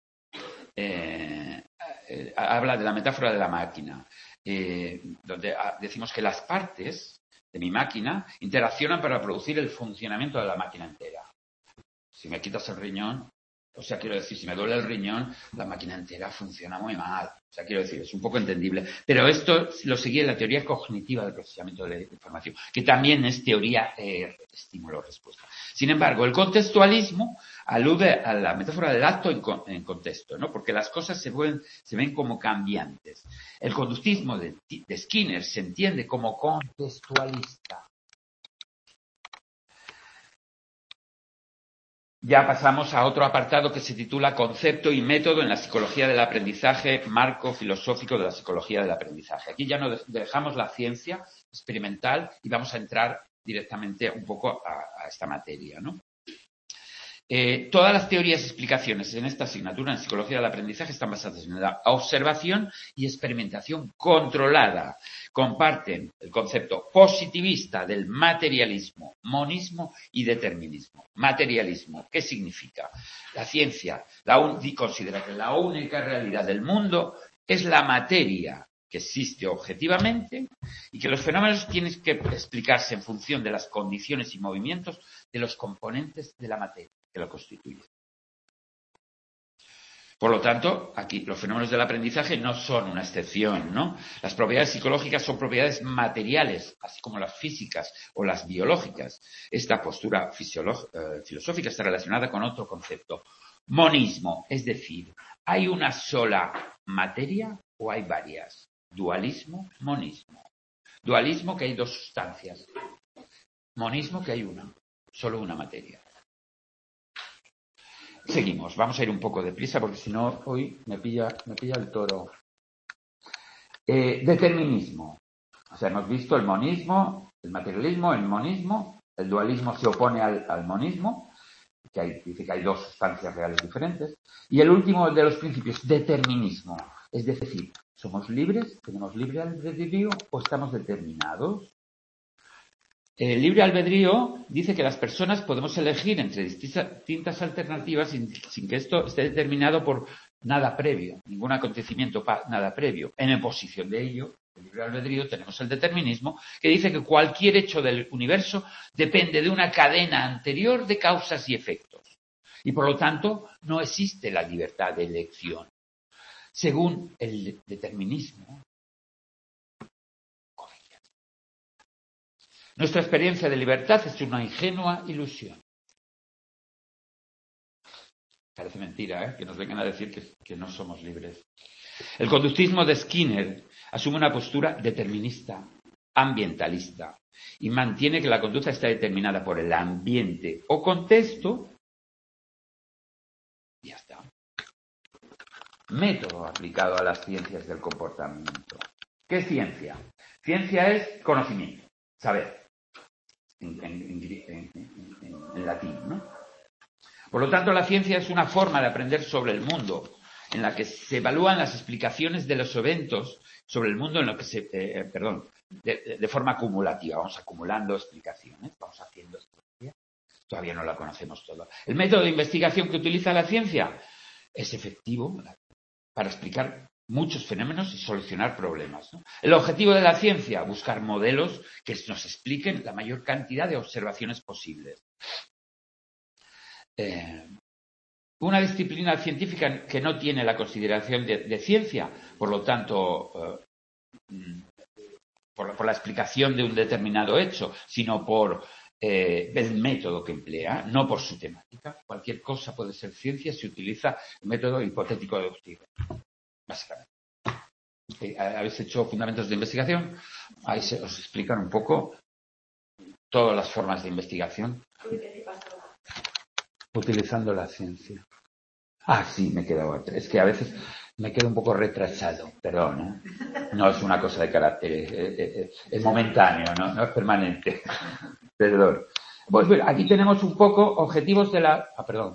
Eh, eh, habla de la metáfora de la máquina, eh, donde ah, decimos que las partes de mi máquina interaccionan para producir el funcionamiento de la máquina entera. Si me quitas el riñón... O sea, quiero decir, si me duele el riñón, la máquina entera funciona muy mal. O sea, quiero decir, es un poco entendible. Pero esto lo seguía la teoría cognitiva del procesamiento de la información, que también es teoría eh, estímulo-respuesta. Sin embargo, el contextualismo alude a la metáfora del acto en, con, en contexto, ¿no? Porque las cosas se ven, se ven como cambiantes. El conductismo de, de Skinner se entiende como contextualista. Ya pasamos a otro apartado que se titula Concepto y método en la psicología del aprendizaje, marco filosófico de la psicología del aprendizaje. Aquí ya nos dejamos la ciencia experimental y vamos a entrar directamente un poco a, a esta materia, ¿no? Eh, todas las teorías y explicaciones en esta asignatura en psicología del aprendizaje están basadas en la observación y experimentación controlada. Comparten el concepto positivista del materialismo, monismo y determinismo. Materialismo, ¿qué significa? La ciencia la un, considera que la única realidad del mundo es la materia que existe objetivamente y que los fenómenos tienen que explicarse en función de las condiciones y movimientos de los componentes de la materia que lo constituyen. Por lo tanto, aquí los fenómenos del aprendizaje no son una excepción, ¿no? Las propiedades psicológicas son propiedades materiales, así como las físicas o las biológicas. Esta postura eh, filosófica está relacionada con otro concepto, monismo, es decir, ¿hay una sola materia o hay varias? Dualismo, monismo. Dualismo, que hay dos sustancias. Monismo, que hay una, solo una materia. Seguimos, vamos a ir un poco deprisa porque si no hoy me pilla, me pilla el toro. Eh, determinismo. O sea, hemos visto el monismo, el materialismo, el monismo. El dualismo se opone al, al monismo, que hay, dice que hay dos sustancias reales diferentes. Y el último de los principios, determinismo. Es decir, ¿somos libres? ¿Tenemos libre albedrío o estamos determinados? El libre albedrío dice que las personas podemos elegir entre distintas alternativas sin, sin que esto esté determinado por nada previo, ningún acontecimiento nada previo. En oposición de ello, el libre albedrío, tenemos el determinismo, que dice que cualquier hecho del universo depende de una cadena anterior de causas y efectos. Y por lo tanto, no existe la libertad de elección. Según el determinismo, nuestra experiencia de libertad es una ingenua ilusión. Parece mentira, ¿eh? Que nos vengan a decir que, que no somos libres. El conductismo de Skinner asume una postura determinista, ambientalista, y mantiene que la conducta está determinada por el ambiente o contexto. Y ya está. Método aplicado a las ciencias del comportamiento. ¿Qué es ciencia? Ciencia es conocimiento, saber. En, en, en, en, en latín, ¿no? Por lo tanto, la ciencia es una forma de aprender sobre el mundo, en la que se evalúan las explicaciones de los eventos sobre el mundo en lo que se, eh, perdón, de, de forma acumulativa. Vamos acumulando explicaciones, vamos haciendo esto. Todavía no la conocemos toda. El método de investigación que utiliza la ciencia es efectivo para explicar muchos fenómenos y solucionar problemas, ¿no? El objetivo de la ciencia, buscar modelos que nos expliquen la mayor cantidad de observaciones posibles. Eh, una disciplina científica que no tiene la consideración de, de ciencia, por lo tanto, eh, por, por la explicación de un determinado hecho, sino por eh, el método que emplea, no por su temática. Cualquier cosa puede ser ciencia si utiliza el método hipotético deductivo, básicamente. Eh, ¿Habéis hecho fundamentos de investigación? Ahí se, os explican un poco todas las formas de investigación utilizando la ciencia. Ah, sí, me he quedado atrás. Es que a veces me quedo un poco retrasado, perdón, ¿eh? No es una cosa de carácter, es, es, es momentáneo, ¿no? No es permanente. Perdón. Pues bueno, aquí tenemos un poco objetivos de la... Ah, perdón.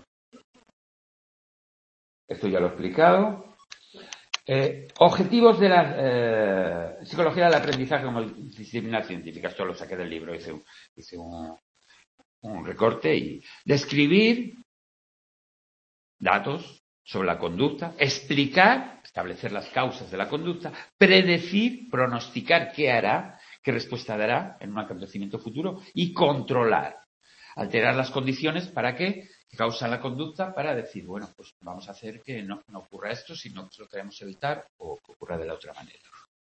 Esto ya lo he explicado. Eh, objetivos de la eh, psicología del aprendizaje como disciplina científica. Esto lo saqué del libro, hice un, hice un, un recorte y describir datos sobre la conducta, explicar, establecer las causas de la conducta, predecir, pronosticar qué hará, qué respuesta dará en un acontecimiento futuro y controlar, alterar las condiciones para que causan la conducta para decir, bueno, pues vamos a hacer que no, no ocurra esto si no lo queremos evitar o que ocurra de la otra manera.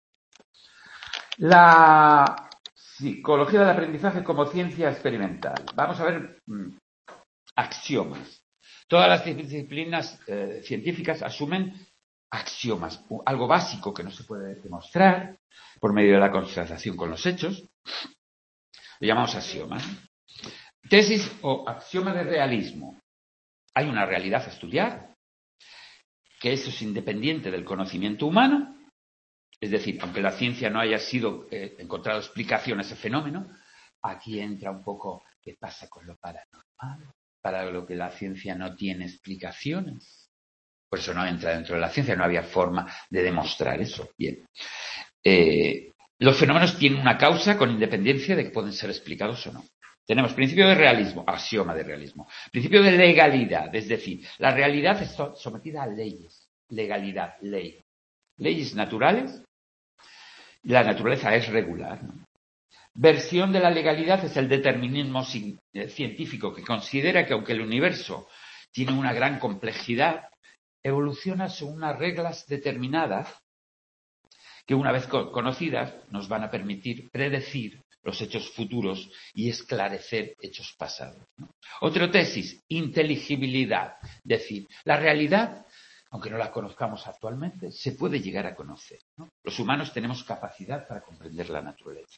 La psicología del aprendizaje como ciencia experimental. Vamos a ver mmm, axiomas. Todas las disciplinas eh, científicas asumen axiomas, algo básico que no se puede demostrar por medio de la constatación con los hechos. Lo llamamos axiomas. Tesis o axioma de realismo. Hay una realidad a estudiar, que eso es independiente del conocimiento humano, es decir, aunque la ciencia no haya sido eh, encontrado explicación a ese fenómeno, aquí entra un poco qué pasa con lo paranormal, para lo que la ciencia no tiene explicaciones. Por eso no entra dentro de la ciencia, no había forma de demostrar eso. Bien. Eh, los fenómenos tienen una causa con independencia de que pueden ser explicados o no. Tenemos principio de realismo, axioma de realismo. Principio de legalidad, es decir, la realidad es sometida a leyes. Legalidad, ley. Leyes naturales. La naturaleza es regular, ¿no? Versión de la legalidad es el determinismo científico que considera que aunque el universo tiene una gran complejidad, evoluciona según unas reglas determinadas que una vez conocidas nos van a permitir predecir los hechos futuros y esclarecer hechos pasados, ¿no? Otra tesis, inteligibilidad, es decir, la realidad, aunque no la conozcamos actualmente, se puede llegar a conocer, ¿no? Los humanos tenemos capacidad para comprender la naturaleza.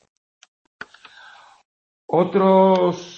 Otros...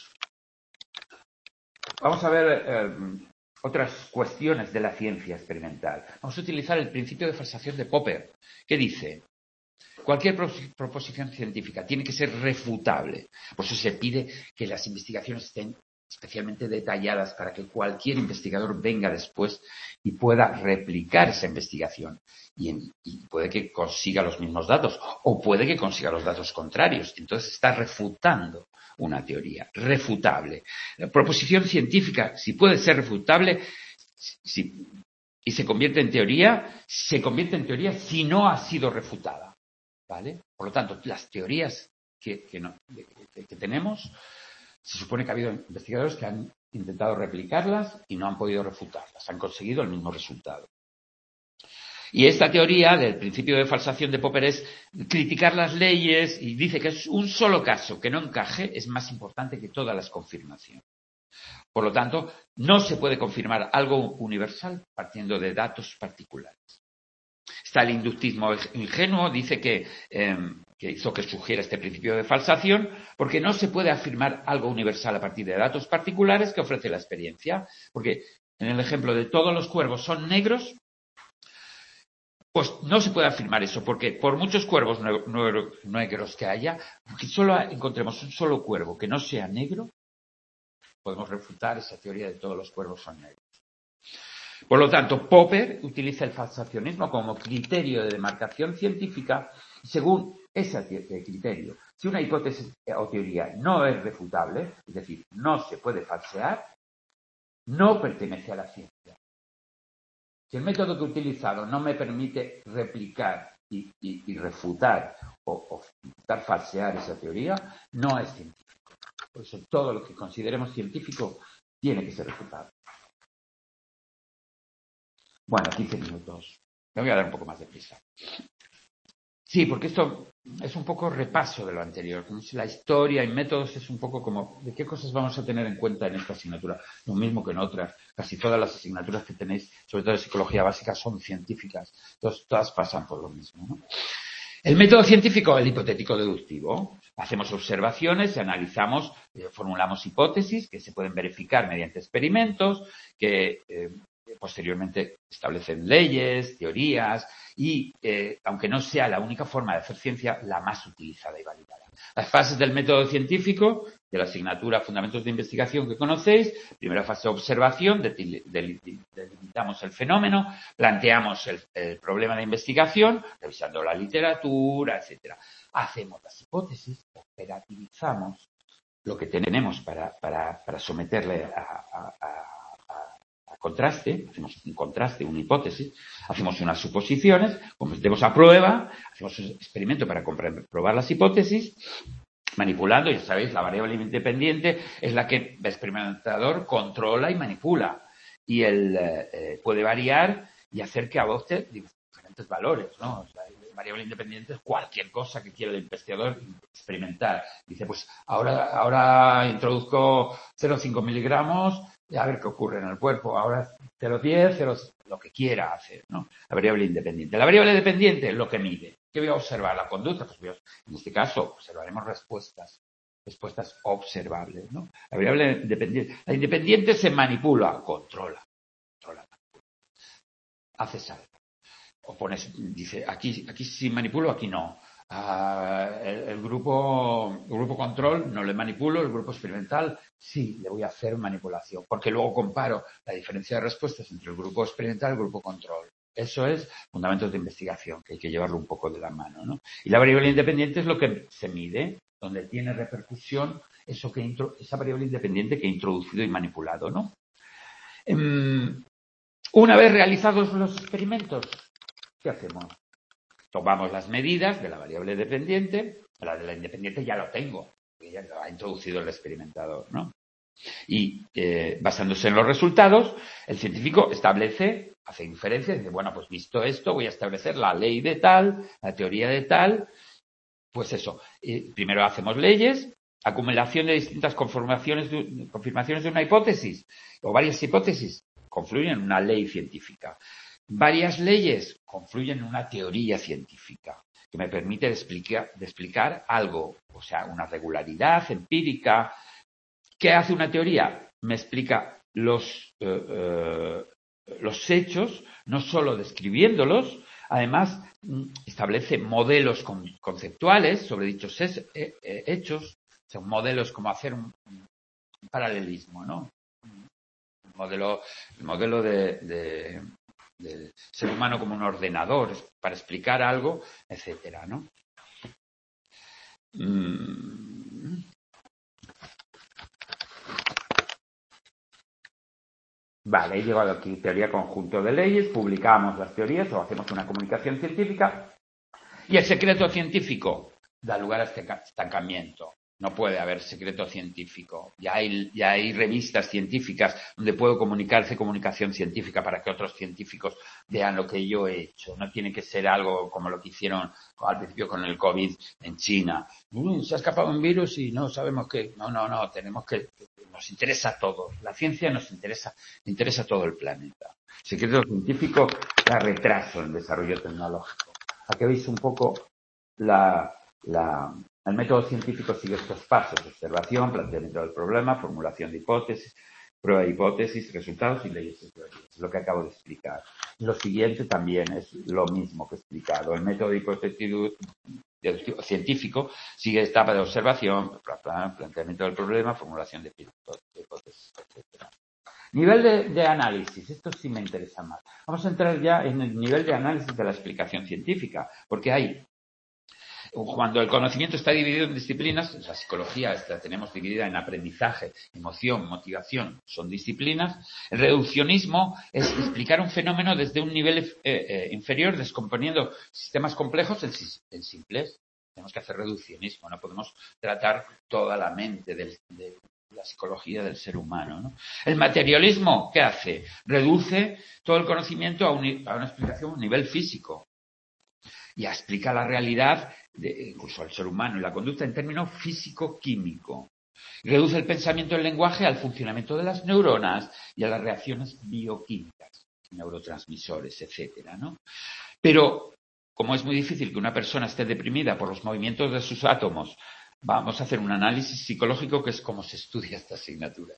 Vamos a ver eh, otras cuestiones de la ciencia experimental. Vamos a utilizar el principio de falsación de Popper, que dice: cualquier proposición científica tiene que ser refutable. Por eso se pide que las investigaciones estén especialmente detalladas para que cualquier investigador venga después y pueda replicar esa investigación. Y, en, y puede que consiga los mismos datos o puede que consiga los datos contrarios. Entonces está refutando una teoría, refutable. La proposición científica, si puede ser refutable, si, y se convierte en teoría, se convierte en teoría si no ha sido refutada, ¿vale? Por lo tanto, las teorías que, que, no, que, que tenemos, se supone que ha habido investigadores que han intentado replicarlas y no han podido refutarlas, han conseguido el mismo resultado. Y esta teoría del principio de falsación de Popper es criticar las leyes y dice que es un solo caso que no encaje es más importante que todas las confirmaciones. Por lo tanto, no se puede confirmar algo universal partiendo de datos particulares. Está el inductismo ingenuo, dice que, eh, que hizo que sugiera este principio de falsación, porque no se puede afirmar algo universal a partir de datos particulares que ofrece la experiencia. Porque en el ejemplo de todos los cuervos son negros, pues no se puede afirmar eso, porque por muchos cuervos negros que haya, aunque solo encontremos un solo cuervo que no sea negro, podemos refutar esa teoría de todos los cuervos son negros. Por lo tanto, Popper utiliza el falsacionismo como criterio de demarcación científica según ese criterio. Si una hipótesis o teoría no es refutable, es decir, no se puede falsear, no pertenece a la ciencia. Si el método que he utilizado no me permite replicar y, y, y refutar o, o intentar falsear esa teoría, no es científico. Por eso todo lo que consideremos científico tiene que ser refutable. Bueno, quince minutos. Me voy a dar un poco más de prisa. Sí, porque esto es un poco repaso de lo anterior. La historia y métodos es un poco como de qué cosas vamos a tener en cuenta en esta asignatura. Lo mismo que en otras. Casi todas las asignaturas que tenéis, sobre todo de psicología básica, son científicas. Entonces, todas pasan por lo mismo, ¿no? El método científico, el hipotético deductivo. Hacemos observaciones y analizamos, eh, formulamos hipótesis que se pueden verificar mediante experimentos, que eh, posteriormente establecen leyes, teorías y, eh, aunque no sea la única forma de hacer ciencia, la más utilizada y validada. Las fases del método científico, de la asignatura Fundamentos de Investigación que conocéis, primera fase observación, delimitamos el fenómeno, planteamos el, el problema de investigación, revisando la literatura, etcétera. Hacemos las hipótesis, operativizamos lo que tenemos para, para, para someterle a, a, a contraste, hacemos un contraste, una hipótesis, hacemos unas suposiciones, metemos a prueba, hacemos un experimento para comprobar las hipótesis, manipulando, ya sabéis, la variable independiente es la que el experimentador controla y manipula, y él eh, puede variar y hacer que adopte diferentes valores, ¿no? O sea, la variable independiente es cualquier cosa que quiera el investigador experimentar. Dice, pues ahora, ahora introduzco cero coma cinco miligramos, a ver qué ocurre en el cuerpo. Ahora cero coma diez, cero, lo que quiera hacer, ¿no? La variable independiente. La variable dependiente es lo que mide. ¿Qué voy a observar? La conducta. Pues voy a, en este caso, observaremos respuestas. Respuestas observables, ¿no? La variable independiente. La independiente se manipula, controla. Controla. Haces algo. O pones, dice, aquí, aquí sí manipulo, aquí no. Uh, el, el grupo el grupo control no le manipulo, el grupo experimental sí le voy a hacer manipulación, porque luego comparo la diferencia de respuestas entre el grupo experimental y el grupo control. Eso es fundamentos de investigación, que hay que llevarlo un poco de la mano, ¿no? Y la variable independiente es lo que se mide, donde tiene repercusión eso que intro, esa variable independiente que he introducido y manipulado, ¿no? Um, una vez realizados los experimentos, ¿qué hacemos? Tomamos las medidas de la variable dependiente, la de la independiente ya lo tengo, ya lo ha introducido el experimentador, ¿no? Y eh, basándose en los resultados, el científico establece, hace inferencias, dice, bueno, pues visto esto, voy a establecer la ley de tal, la teoría de tal, pues eso. Eh, primero hacemos leyes, acumulación de distintas confirmaciones de, confirmaciones de una hipótesis, o varias hipótesis, confluyen en una ley científica. Varias leyes confluyen en una teoría científica que me permite de explicar, de explicar algo, o sea, una regularidad empírica. ¿Qué hace una teoría? Me explica los, eh, eh, los hechos, no solo describiéndolos, además establece modelos con, conceptuales sobre dichos es, eh, eh, hechos, son modelos como hacer un, un paralelismo, ¿no? El modelo, el modelo de, de del ser humano como un ordenador para explicar algo, etcétera, ¿no? Mm. Vale, he llegado aquí, teoría conjunto de leyes, publicamos las teorías o hacemos una comunicación científica y el secreto científico da lugar a este estancamiento. No puede haber secreto científico. Ya hay, ya hay revistas científicas donde puedo comunicarse comunicación científica para que otros científicos vean lo que yo he hecho. No tiene que ser algo como lo que hicieron al principio con el COVID en China. Uh, se ha escapado un virus y no sabemos qué. No, no, no. Tenemos que, nos interesa a todos. La ciencia nos interesa, interesa a todo el planeta. Secreto científico da retraso en el desarrollo tecnológico. Aquí veis un poco la, la El método científico sigue estos pasos: observación, planteamiento del problema, formulación de hipótesis, prueba de hipótesis, resultados y leyes de teoría. Es lo que acabo de explicar. Lo siguiente también es lo mismo que he explicado. El método hipotético científico sigue etapa de observación, planteamiento del problema, formulación de hipótesis, etcétera. Nivel de, de análisis. Esto sí me interesa más. Vamos a entrar ya en el nivel de análisis de la explicación científica, porque hay Cuando el conocimiento está dividido en disciplinas, la psicología la tenemos dividida en aprendizaje, emoción, motivación, son disciplinas. El reduccionismo es explicar un fenómeno desde un nivel eh, eh, inferior, descomponiendo sistemas complejos en, en simples. Tenemos que hacer reduccionismo, no podemos tratar toda la mente del, de, la psicología del ser humano, ¿no? El materialismo, ¿qué hace? Reduce todo el conocimiento a, un, a una explicación a un nivel físico. Y explica la realidad, de, incluso al ser humano y la conducta en términos físico-químico. Reduce el pensamiento y el lenguaje al funcionamiento de las neuronas y a las reacciones bioquímicas, neurotransmisores, etcétera, ¿no? Pero, como es muy difícil que una persona esté deprimida por los movimientos de sus átomos, vamos a hacer un análisis psicológico que es como se estudia esta asignatura.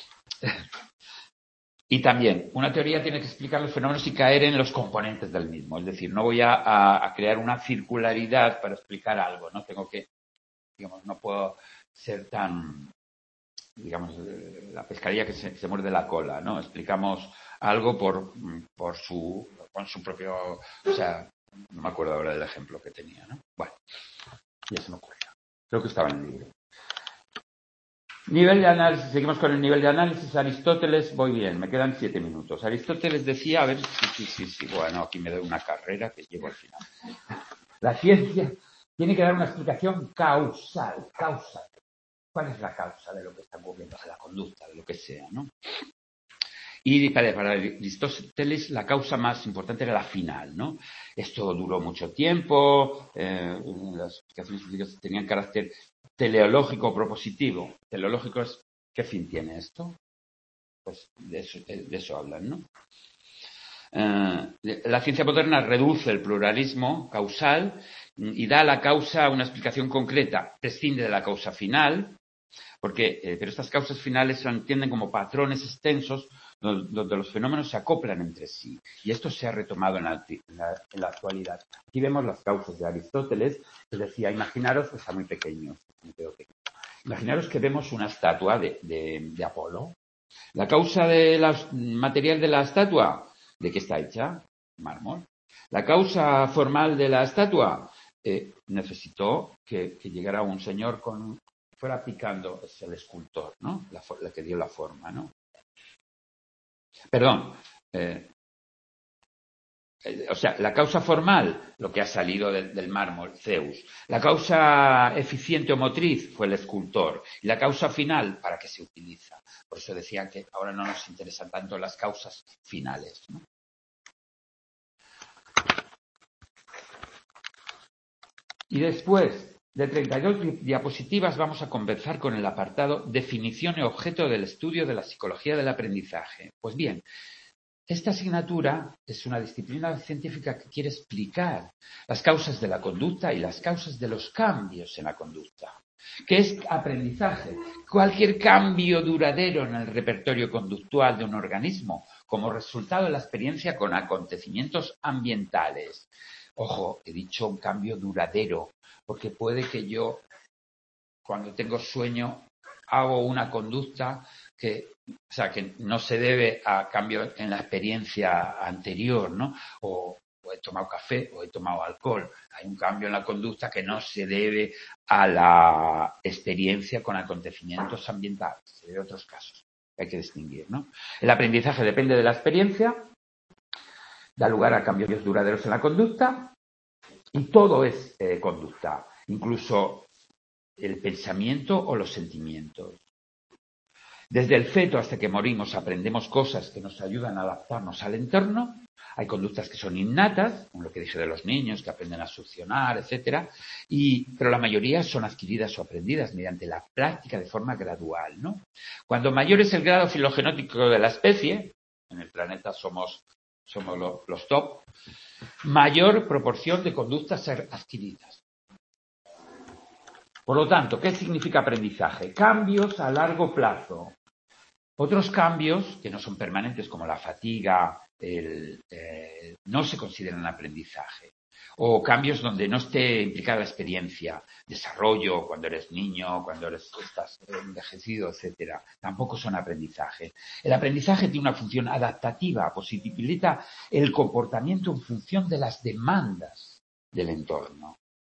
Y también, una teoría tiene que explicar los fenómenos y caer en los componentes del mismo. Es decir, no voy a, a, a crear una circularidad para explicar algo, ¿no? Tengo que, digamos, no puedo ser tan, digamos, la pescadilla que se, se muerde la cola, ¿no? Explicamos algo por, por su, con su propio, o sea, no me acuerdo ahora del ejemplo que tenía, ¿no? Bueno, ya se me ocurrió. Creo que estaba en el libro. Nivel de análisis, seguimos con el nivel de análisis. Aristóteles, voy bien, me quedan siete minutos. Aristóteles decía, a ver, sí, sí, sí, sí, bueno, aquí me doy una carrera que llego al final. La ciencia tiene que dar una explicación causal, causal. ¿Cuál es la causa de lo que está ocurriendo? De la conducta, de lo que sea, ¿no? Y para, para Aristóteles la causa más importante era la final, ¿no? Esto duró mucho tiempo, eh, las explicaciones físicas tenían carácter teleológico o propositivo. Teleológico es, ¿qué fin tiene esto? Pues de eso, de eso hablan, ¿no? Eh, la ciencia moderna reduce el pluralismo causal y da a la causa una explicación concreta, prescinde de la causa final, porque, eh, pero estas causas finales se entienden como patrones extensos donde los fenómenos se acoplan entre sí. Y esto se ha retomado en la, en la, en la actualidad. Aquí vemos las causas de Aristóteles, que decía, imaginaros, está muy pequeño, me quedo pequeño. Imaginaros que vemos una estatua de, de, de Apolo. La causa de la, material de la estatua, ¿de qué está hecha? Mármol. La causa formal de la estatua, eh, necesitó que, que llegara un señor con, fuera picando, es el escultor, ¿no? La, la que dio la forma, ¿no? Perdón, eh, eh, o sea, la causa formal, lo que ha salido de, del mármol, Zeus. La causa eficiente o motriz fue el escultor. Y la causa final, ¿para qué se utiliza? Por eso decían que ahora no nos interesan tanto las causas finales, ¿no? Y después de treinta y dos diapositivas vamos a conversar con el apartado Definición y objeto del estudio de la psicología del aprendizaje. Pues bien, esta asignatura es una disciplina científica que quiere explicar las causas de la conducta y las causas de los cambios en la conducta. ¿Qué es aprendizaje? Cualquier cambio duradero en el repertorio conductual de un organismo como resultado de la experiencia con acontecimientos ambientales. Ojo, he dicho un cambio duradero, porque puede que yo, cuando tengo sueño, hago una conducta que, o sea, que no se debe a cambio en la experiencia anterior, ¿no? O, o he tomado café o he tomado alcohol. Hay un cambio en la conducta que no se debe a la experiencia con acontecimientos ambientales, se debe a otros casos. Hay que distinguir, ¿no? El aprendizaje depende de la experiencia, da lugar a cambios duraderos en la conducta y todo es eh, conducta, incluso el pensamiento o los sentimientos. Desde el feto hasta que morimos aprendemos cosas que nos ayudan a adaptarnos al entorno. Hay conductas que son innatas, como lo que dije de los niños, que aprenden a succionar, etcétera, y, pero la mayoría son adquiridas o aprendidas mediante la práctica de forma gradual, ¿no? Cuando mayor es el grado filogenótico de la especie, en el planeta somos, somos los, los top, mayor proporción de conductas adquiridas. Por lo tanto, ¿qué significa aprendizaje? Cambios a largo plazo. Otros cambios, que no son permanentes, como la fatiga, el, eh, no se consideran aprendizaje. O cambios donde no esté implicada la experiencia, desarrollo, cuando eres niño, cuando eres, estás envejecido, etcétera. Tampoco son aprendizaje. El aprendizaje tiene una función adaptativa, posibilita el comportamiento en función de las demandas del entorno.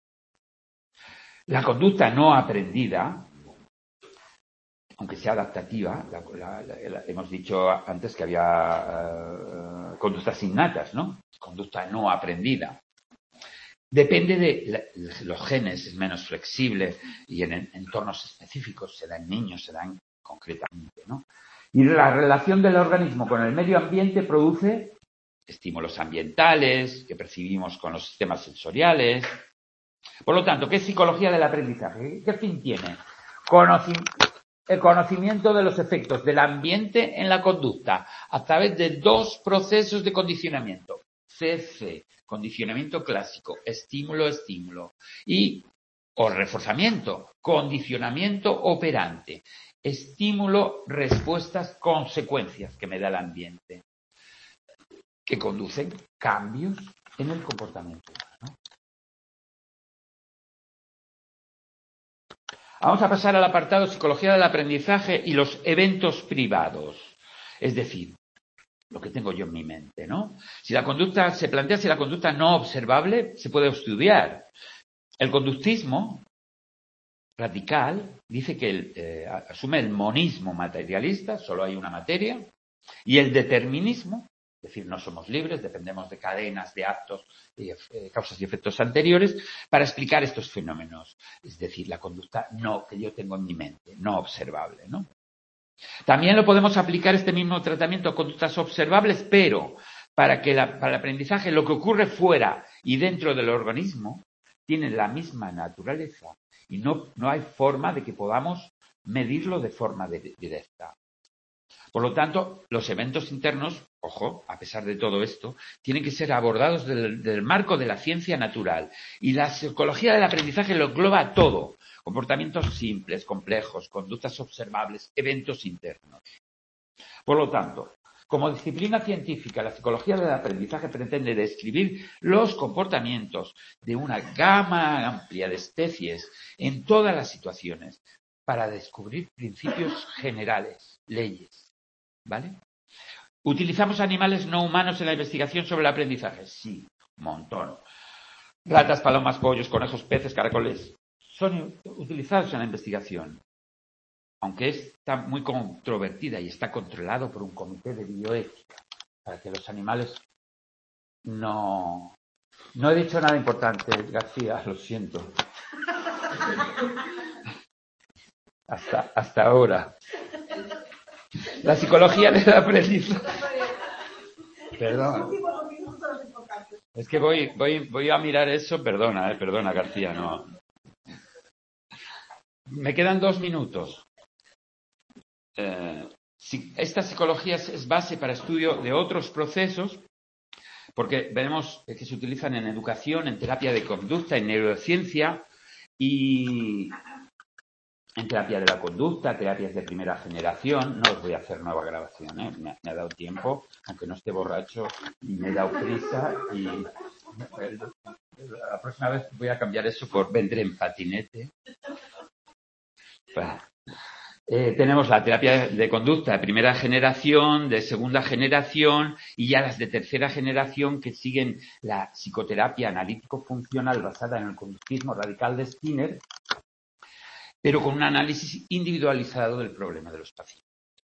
La conducta no aprendida, aunque sea adaptativa, la, la, la, la, hemos dicho antes que había uh, conductas innatas, ¿no? Conducta no aprendida. Depende de la, los genes, es menos flexible y en, en entornos específicos, se da en niños, se da en concretamente, ¿no? Y la relación del organismo con el medio ambiente produce estímulos ambientales que percibimos con los sistemas sensoriales. Por lo tanto, ¿qué es psicología del aprendizaje? ¿Qué fin tiene? Conoci- el conocimiento de los efectos del ambiente en la conducta a través de dos procesos de condicionamiento. C C, condicionamiento clásico, estímulo-estímulo. Y, o reforzamiento, condicionamiento operante. Estímulo, respuestas, consecuencias que me da el ambiente, que conducen cambios en el comportamiento humano. Vamos a pasar al apartado psicología del aprendizaje y los eventos privados. Es decir, lo que tengo yo en mi mente, ¿no? Si la conducta, se plantea si la conducta no observable se puede estudiar. El conductismo radical dice que el, eh, asume el monismo materialista, solo hay una materia, y el determinismo, es decir, no somos libres, dependemos de cadenas de actos, de eh, causas y efectos anteriores, para explicar estos fenómenos. Es decir, la conducta no que yo tengo en mi mente, no observable, ¿no? También lo podemos aplicar este mismo tratamiento a conductas observables, pero para que la, para el aprendizaje lo que ocurre fuera y dentro del organismo tiene la misma naturaleza y no, no hay forma de que podamos medirlo de forma de, directa. Por lo tanto, los eventos internos, ojo, a pesar de todo esto, tienen que ser abordados del, del marco de la ciencia natural. Y la psicología del aprendizaje lo engloba todo. Comportamientos simples, complejos, conductas observables, eventos internos. Por lo tanto, como disciplina científica, la psicología del aprendizaje pretende describir los comportamientos de una gama amplia de especies en todas las situaciones para descubrir principios generales, leyes. ¿Vale? ¿Utilizamos animales no humanos en la investigación sobre el aprendizaje? Sí, un montón. Ratas, palomas, pollos, conejos, peces, caracoles son utilizados en la investigación. Aunque está muy controvertida y está controlado por un comité de bioética para que los animales no... No he dicho nada importante, García, lo siento. Hasta, hasta ahora. La psicología del aprendizaje. Perdón. Es que voy, voy, voy a mirar eso. Perdona, eh, perdona, García, no. Me quedan dos minutos. Eh, si, esta psicología es, es base para estudio de otros procesos, porque vemos que se utilizan en educación, en terapia de conducta, en neurociencia y en terapia de la conducta, terapias de primera generación. No os voy a hacer nueva grabación, ¿eh? me, me ha dado tiempo, aunque no esté borracho, y me he dado prisa y la próxima vez voy a cambiar eso por vendré en patinete. Bueno, eh, tenemos la terapia de conducta de primera generación, de segunda generación y ya las de tercera generación que siguen la psicoterapia analítico-funcional basada en el conductismo radical de Skinner, pero con un análisis individualizado del problema de los pacientes.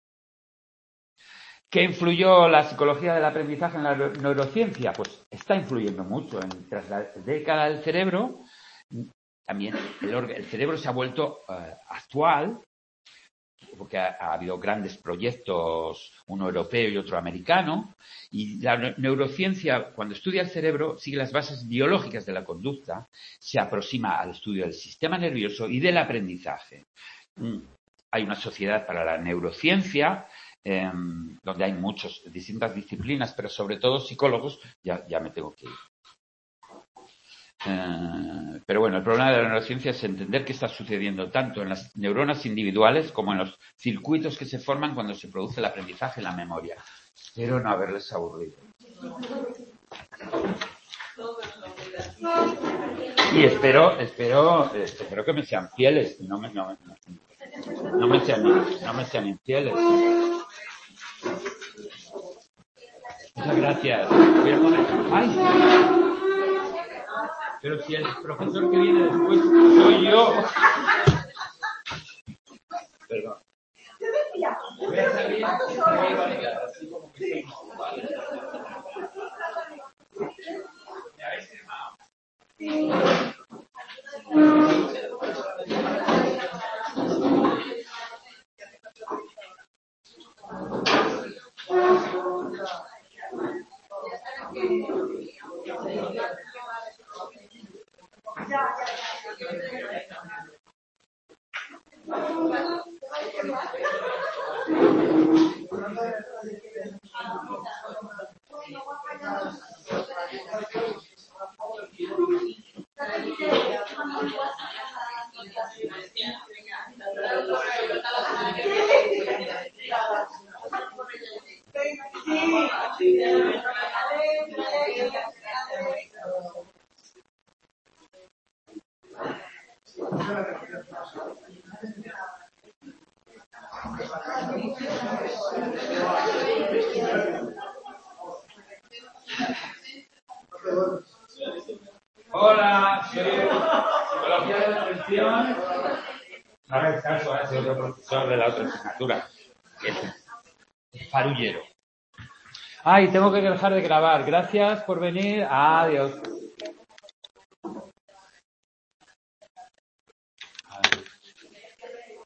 ¿Qué influyó la psicología del aprendizaje en la neurociencia? Pues está influyendo mucho. En, tras la década del cerebro, también el, el cerebro se ha vuelto uh, actual, porque ha, ha habido grandes proyectos, uno europeo y otro americano, y la neurociencia, cuando estudia el cerebro, sigue las bases biológicas de la conducta, se aproxima al estudio del sistema nervioso y del aprendizaje. Mm. Hay una sociedad para la neurociencia, eh, donde hay muchas distintas disciplinas, pero sobre todo psicólogos. Ya, ya me tengo que ir. Eh, pero bueno, el problema de la neurociencia es entender qué está sucediendo tanto en las neuronas individuales como en los circuitos que se forman cuando se produce el aprendizaje en la memoria. Espero no haberles aburrido. Y espero, espero, espero que me sean fieles, no me, no, no, no me sean, no me sean infieles. Muchas gracias. Voy a poner... ¡Ay! Pero si el profesor que viene después soy yo. Perdón. Voy a salir, voy a bailar, así como que estamos, ¿vale? ¿Me habéis firmado? Sí. Hola, soy Psicología de la Atención. No hagas caso a ese otro profesor de la otra asignatura, que es farullero. Ay, tengo que dejar de grabar. Gracias por venir. Adiós.